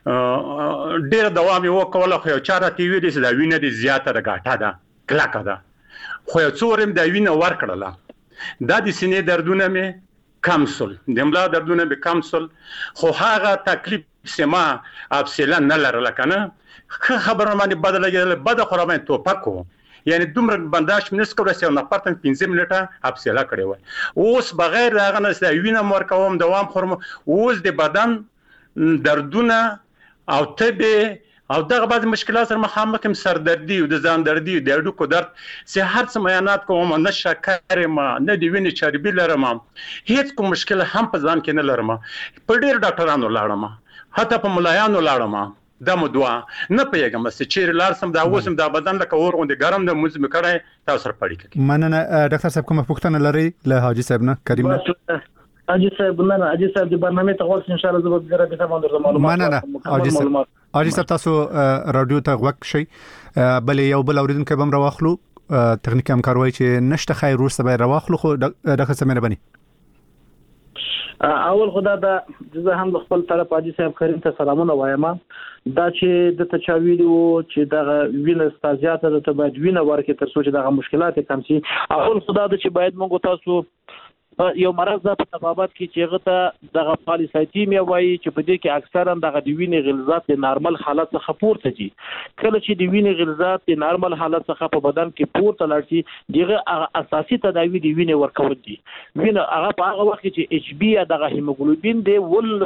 ډیر دوام یو کوله خو چاره تی ویل چې دا وینه د زیاته غاټه ده کلاکه ده خو یو څورم د وینه ور کړله دا د سینې دردونه مې کمسل د ملا دردونه به کمسل خو هغه تکلیف سما افسله نه لرله کنه خبره باندې بدلېږي بد خرابې توپکو یعنی دومره بنداش منس کوله چې نه پاتم 15 منټه افسله کړې و اوس بغیر هغه نه چې وینه مور کوم دوام خورم اوس د بدن دردونه او تبه او دغه بعض مشکلات سره مخامخ هم سردردي او د ځان دردي د اډوکو درد سه هر څه بیانات کوم نه شکر ما نه دی ویني چربي لرم هیڅ کوم مشکل هم په ځان کې نه لرم په ډیر ډاکټرانو لاړم حتی په ملایانو لاړم د مدوا نه پیګم چې چیر لارسم دا اوسم دا بدن لکه اور غوندي ګرم د مزم کړای تاسو سره پړی کی مننه ډاکټر صاحب کومه پوښتنه لري له حاجی صاحب نه کریم حاجی صاحب نه حاجی صاحب د برنامه ته غوښتل ان شاء الله زه به درته باندې معلومات مننه حاجی صاحب تاسو رادیو ته غوښ شي بل یو بل اوریدونکو بم راوخلو تخنیکی همکاروي چې نشته خیر ورسته به راوخلو خو ډاکټر صاحب مهرباني اول خدا دا زه هم خپل طرف حاجی صاحب کریم ته سلامونه وایم دا چې د تچاویلو چې دغه وینه ستازیاته د تبعید وینه ورکه تر څو چې دغه مشکلات کم شي اول خدا دا چې باید موږ تاسو یو مرض د تبابت کې چې غته د پالیسایتیمیا وایي چې په دې کې اکثرا د وینې غلظات د نارمل حالت څخه پورته دي. کله چې د وینې غلظات د نارمل حالت څخه په بدن کې پورته لاړ شي دغه اساسي تداوی د وینې ورکول دي. وینه هغه په هغه وخت چې ایچ بی یا د هیموګلوبین د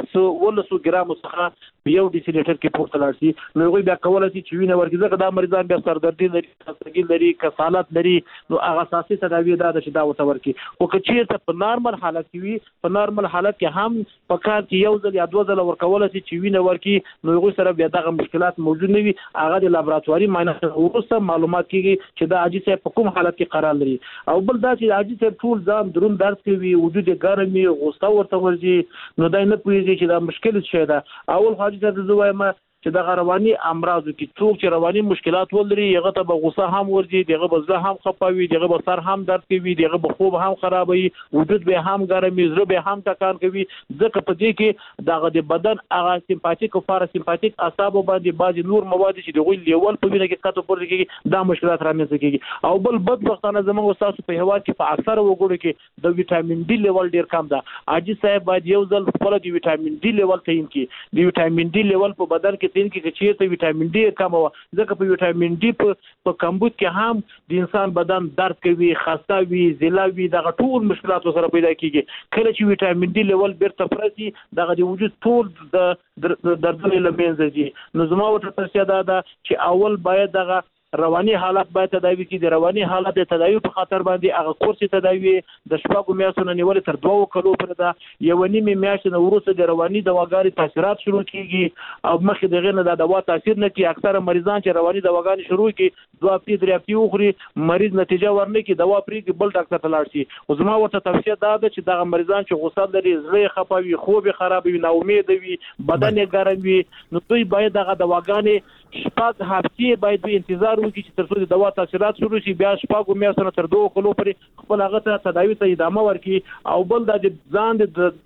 100 ګرام څخه یو ډیسیلیټر کې پورته لاړ شي نو هغه بیا کولای شي چې وینه ورکړي. ځکه دا مریضان بیا سردردي لري، خستګي لري، کسالت لري، نو هغه اساسي تداوی دا چې دا وته ورکړي. او که چیرته په نارمل حالت کې وي، په نارمل حالت کې هم په کار کې یو ځل یا دوه ځله ورکول شي چې وینه ورکړي نو هغه سره بیا دغه مشکلات موجود نه وي. هغه د لابراتواري معاینه وروسته معلومات کیږي چې دا عاجز په کوم حالت کې قرار لري. او بل دا چې عاجز ټول ځان درون درد کوي، وجود ګرمي، غوسه ورته ورځي، نو دا نه پوهیږي چې دا مشکل څه ده. اول حاجز د زوایم چې د رواني امراض کې څوک چې رواني مشکلات ولري هغه ته به غوسه هم ورځي، دغه به زړه هم خپاوي، دغه به سر هم درد کوي، دغه به خوب هم خرابوي، وجود به هم ګرمي، زړه به هم ټکان کوي. ځکه په دې کې دغه د بدن هغه سمپاتیک او پاراسمپاتیک اعصاب باندې بعضي نور مواد چې دغه لیول په وینه کې کټو پورته کېږي دا مشکلات رامنځته کېږي. او بل بدبختانه زموږ استاد په هوا کې په اکثر وګړو کې د وټامین ډي لیول ډیر کم ده. عاجز صاحب باید یو ځل خپل د وټامین ډي لیول تعین کړي. د وټامین ډي لیول په بدن کې تعین کړي چې ته وټامین ډي کم و، ځکه په وټامین ډي په کمبود کې هم د انسان بدن درد کوي، خسته وي، ضلع وي، دغه ټول مشکلات سره پیدا کیږي. کله چې وټامین ډي لیول بیرته پرسي دغه د وجود ټول د دردونه لمنځه ځي. نو زما ورته توصیه ده چې اول باید دغه رواني حالت باید تداوی کی. د رواني حالت د تداوی په خاطر باندې هغه کورس تداوی د شپږو میاشتو نه نیول تر 2 کلو پورې ده. یو نیمه میاشت نه وروسته د رواني دواګانې تاثیرات شروع کیږي او مخکې دغه نه د دوا تاثیر نه کوي. اکثره مریضان چې رواني دواګانې شروع کوي 2 هفتې 3 هفتې وخوري، مریض نتیجه ورنه کوي، دوا پرې بل ډاکټر ته لاړ شي. او زما ورته توصیه ده چې دغه مریضان چې غوسه لري، زړه خپاوي، خوب خراب وي، نا امید وي، بدن ګرم وي، نو دوی باید دغه دواګانې شپږ هفتې باید انتظار وکړي چې تر څو د دوا تاثیرات شروع شي. بیا شپږو میاشتو نه تر 2 کلو پورې خپل هغه ته تداوی ته ادامه ورکړي. او بل د ځان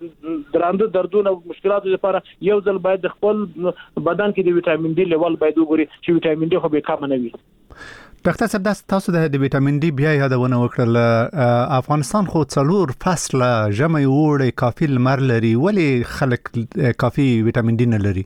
د درانده دردونو او مشکلاتو لپاره یو ځل باید د خپل بدن کې د وټامین ډي لیول باید وګوري چې وټامین ډي خو به کم نه وي. ډاکټر صاحب تاسو د وټامین ډي بیا یادونه وکړه. افغانستان خو 4 فصله ژمي اوړی کافي لمر لري، ولی خلک کافي وټامین ډي نه لري؟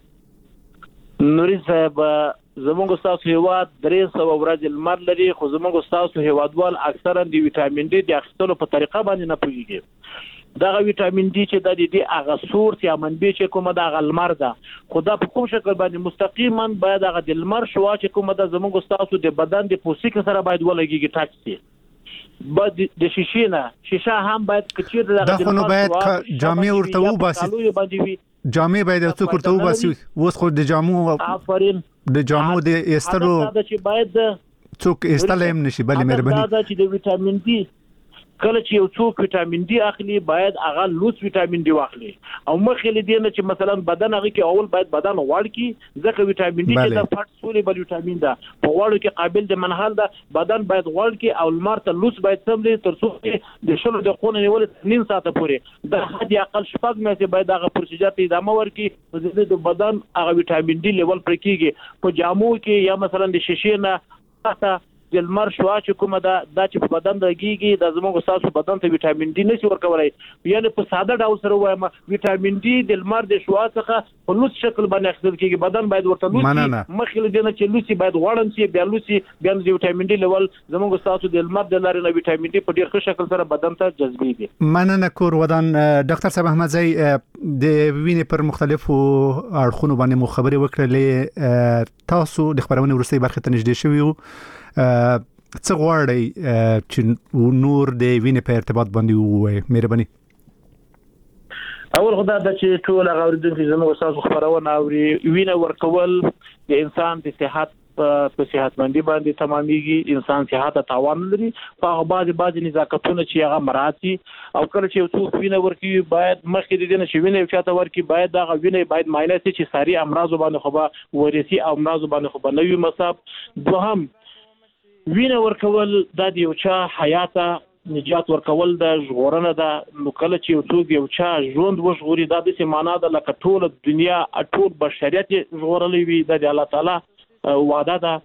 نوري صاحب زموږ تاسو هیواد 300 ورځې لمر لري، خو زموږ تاسو هیوادوال اکثرا د وټامین ډي د اخیستلو په طریقه باندې نه پوهیږي. دغه وټامین ډي چې د دې هغه سورس یا منبع چې کومه د لمر ده، خو دا په کوم شکل باندې مستقیما باید هغه د لمر شوا چې کومه د زموږ تاسو د بدن د پوستکي سره باید ولګيږي ټاچ شي. بعد د شیشه هم باید کچیر دغه د لمر باید جامع ورته وباسي، جامع باید څوک ورته وباسي. اوس خو د جامو آفرین د جامو د استلو چې باید څوک استلم نشي. بلې مهرباني دا چې د وټامین ډي کله چې یو څوک وټامین ډي اخلي باید هغه لوس وټامین ډي واخلي. او مخکې دې نه چې مثلا بدن هغه کې اول باید بدن غوړ کی، ځکه وټامین ډي چې د فټ سوليبل وټامین ده په غوړو کې قابل د منحل ده. بدن باید غوړ کی او لمر ته لوس باید سم دي تر څو د شلو د خونه نیول 2 ساعته پورې د حد اقل شپږ میاشتې باید هغه پروسیجر ته ادامه ورکړي. د بدن هغه وټامین ډي لیول پر کېږي په جامو کې یا مثلا د شیشې نه تحت د لمر شوا چې کومه ده دا چې په بدن راګيږي د زموږ تاسو بدن ته وټامین ډي نشي ورکولای. یعنی په ساده ډول سره وایم وټامین ډي د لمر د شوا څخه په لوس شکل باندې اخیستل کېږي. بدن باید ورته لوس مخکې دې نه چې لوسي باید غوړم شي، بیا لوسي بیا د وټامین ډي لیول زموږ تاسو د لمر د لارې نه وټامین ډي په ډیر ښه شکل سره بدن ته جذبېږي. مننه کور ودان. ډاکټر صاحب احمدزی د وینې پر مختلفو اړخونو باندې مو خبرې وکړلې. تاسو د خبرونې وروستۍ برخه ته نږدې شوي یو. څه غواړئ چې نور د وینې په ارتباط باندې ووایي؟ مهرباني. اول خدای د چې ټول هغه اوریدونکو زموږ تاسو خبرونه اوري. وینه ورکول د انسان د صحت په صحتمندي باندې تمامېږي. انسان صحت ته تاوان لري په هغه بعض نزاکتونه چې هغه مراتي. او کله چې یو څوک وینه ورکوي باید مخکې د دې نه چې وینه چاته ورکوي باید هغه وینه باید معاینه شي چې ساري امراض باندې خو به ورثي امراض باندې خو به نوي مصاب. دوهم وینه ورکول د یو چا حیات نجات ورکول د ژغورنه ده. نو کله چې یو څوک یو چا ژوند وژغوري دا د څه معنا ده لکه ټول دنیا ټول بشریت ژغورلې وي. د الله تعالی وعده ده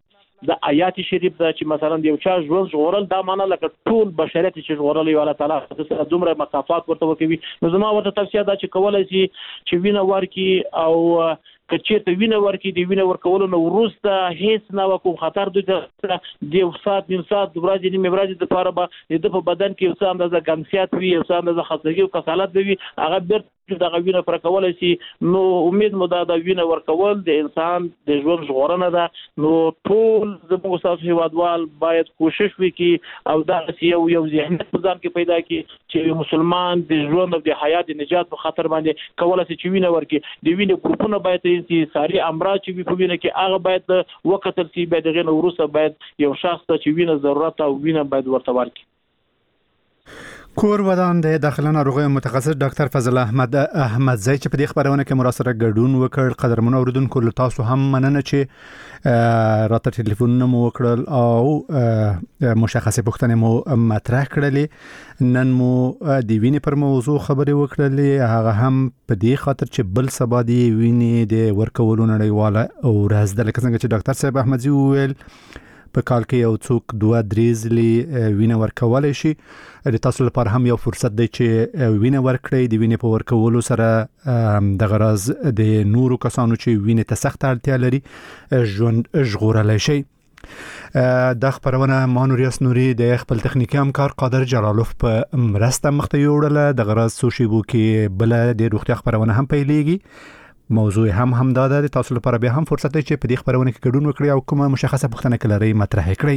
د آیات شریف دا چې مثلا یو چا ژوند ژغورل دا معنی لکه ټول بشریت چې ژغورل یو الله تعالی سره دومره مکافات ورته ورکوي. نو زما ورته توصیه ده چې کولای شي چې وینه ورکړي او که چېرته وینه ورکړي د وینه ورکولو نه وروسته هیڅ نه کوم خطر دوی ته د یو ساعت نیم ساعت د ورځې نیمې ورځې دپاره به د ده په بدن کې یو څه اندازه ګنګسیات وي یو څه اندازه خستګي او کسالت به وي هغه بیرته دغه وینه پر کولی شي. نو امید مو دا د وینه ورکول د انسان د ژوند ژغورنه ده. نو ټول زموږ ستاسو هېوادوال باید کوشش وکړي او داسې یو ذهنیت په ځان کې پیدا کړي چې یو مسلمان د ژوند او د حیات د نجات په خاطر باندې کولی شي چې وینه ورکړي. د وینې ګروپونه باید چې ساري امراض چې وي په وینه کې هغه باید وکتل شي. باید د هغې نه وروسته باید یو شخص ته چې وینه ضرورت او وینه باید ورته ورکړي. کور ودان د داخله ناروغیو متخصص ډاکټر فضل احمد احمدزی چې په دې خبرونه کې مراسله ګډون وکړ. قدرمن اوریدونکو له تاسو هم مننه چې راته ټلیفون مو وکړل او مشخصه پوښتنې مو مطرح کړلې. نن مو د وینې پر موضوع خبرې وکړلې هغه هم په دې خاطر چې بل سبا دی وینې د ورکولو نړیواله ورځ ده. لکه څنګه چې ډاکټر صاحب احمدزی وویل په کال کې یو څوک 2-3 ځلې وینه ورکولای شي. د تاسو لپاره هم یو فرصت دی چې وینه ورکړئ. د وینې په ورکولو سره د غرض د نورو کسانو چې وینې ته سخت اړتیا لري ژوند ژغورلی شي. د خبرونه مانوریاس نوري د خپل تخنیکی همکار قادر جلالوف په مرسته مخته یوړله. د غرض سوشي بو کې بل د روغتیا خبرونه هم پیلېږي. موضوع هم دا ده. تاسو لپاره به هم فرصت دی چې په دې خبرونه کې ګډون وکړئ او کومه مشخصه پوښتنه کې لرئ مطرح کړئ.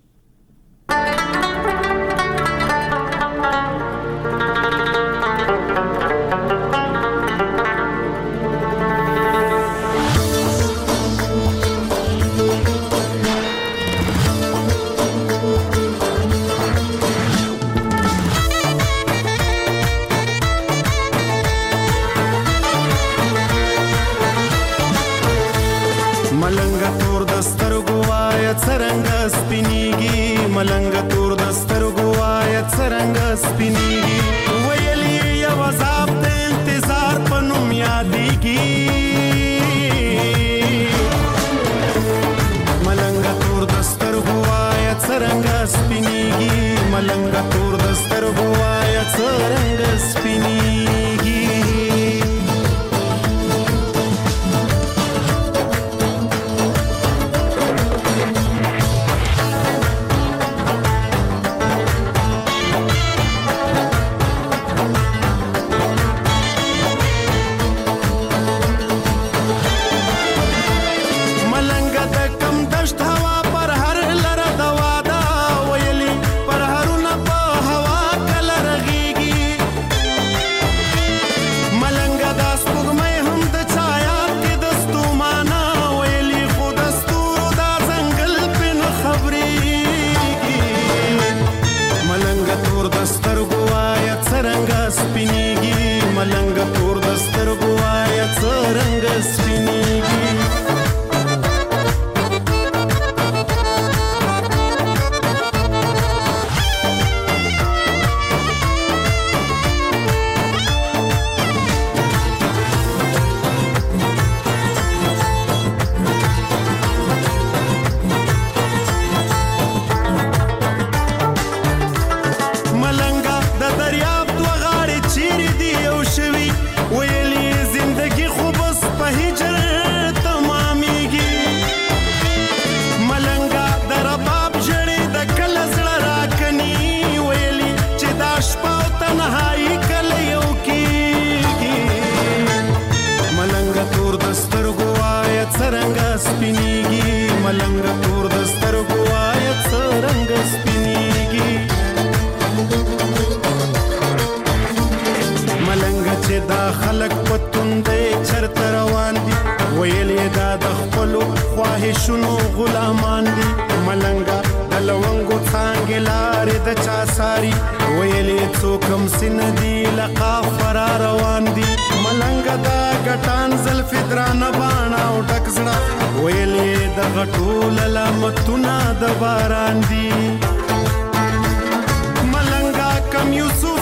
خواهشونو غلامان دي ملنګا د لونګو څنګه لارې د چا ساري ویلې څوکم سن دي لقا فرار روان دي ملنګا دا ګټان زلف درانه باڼه او ټکزړه ویلې د غټول لمتونه د باران دي ملنګا کم یوسف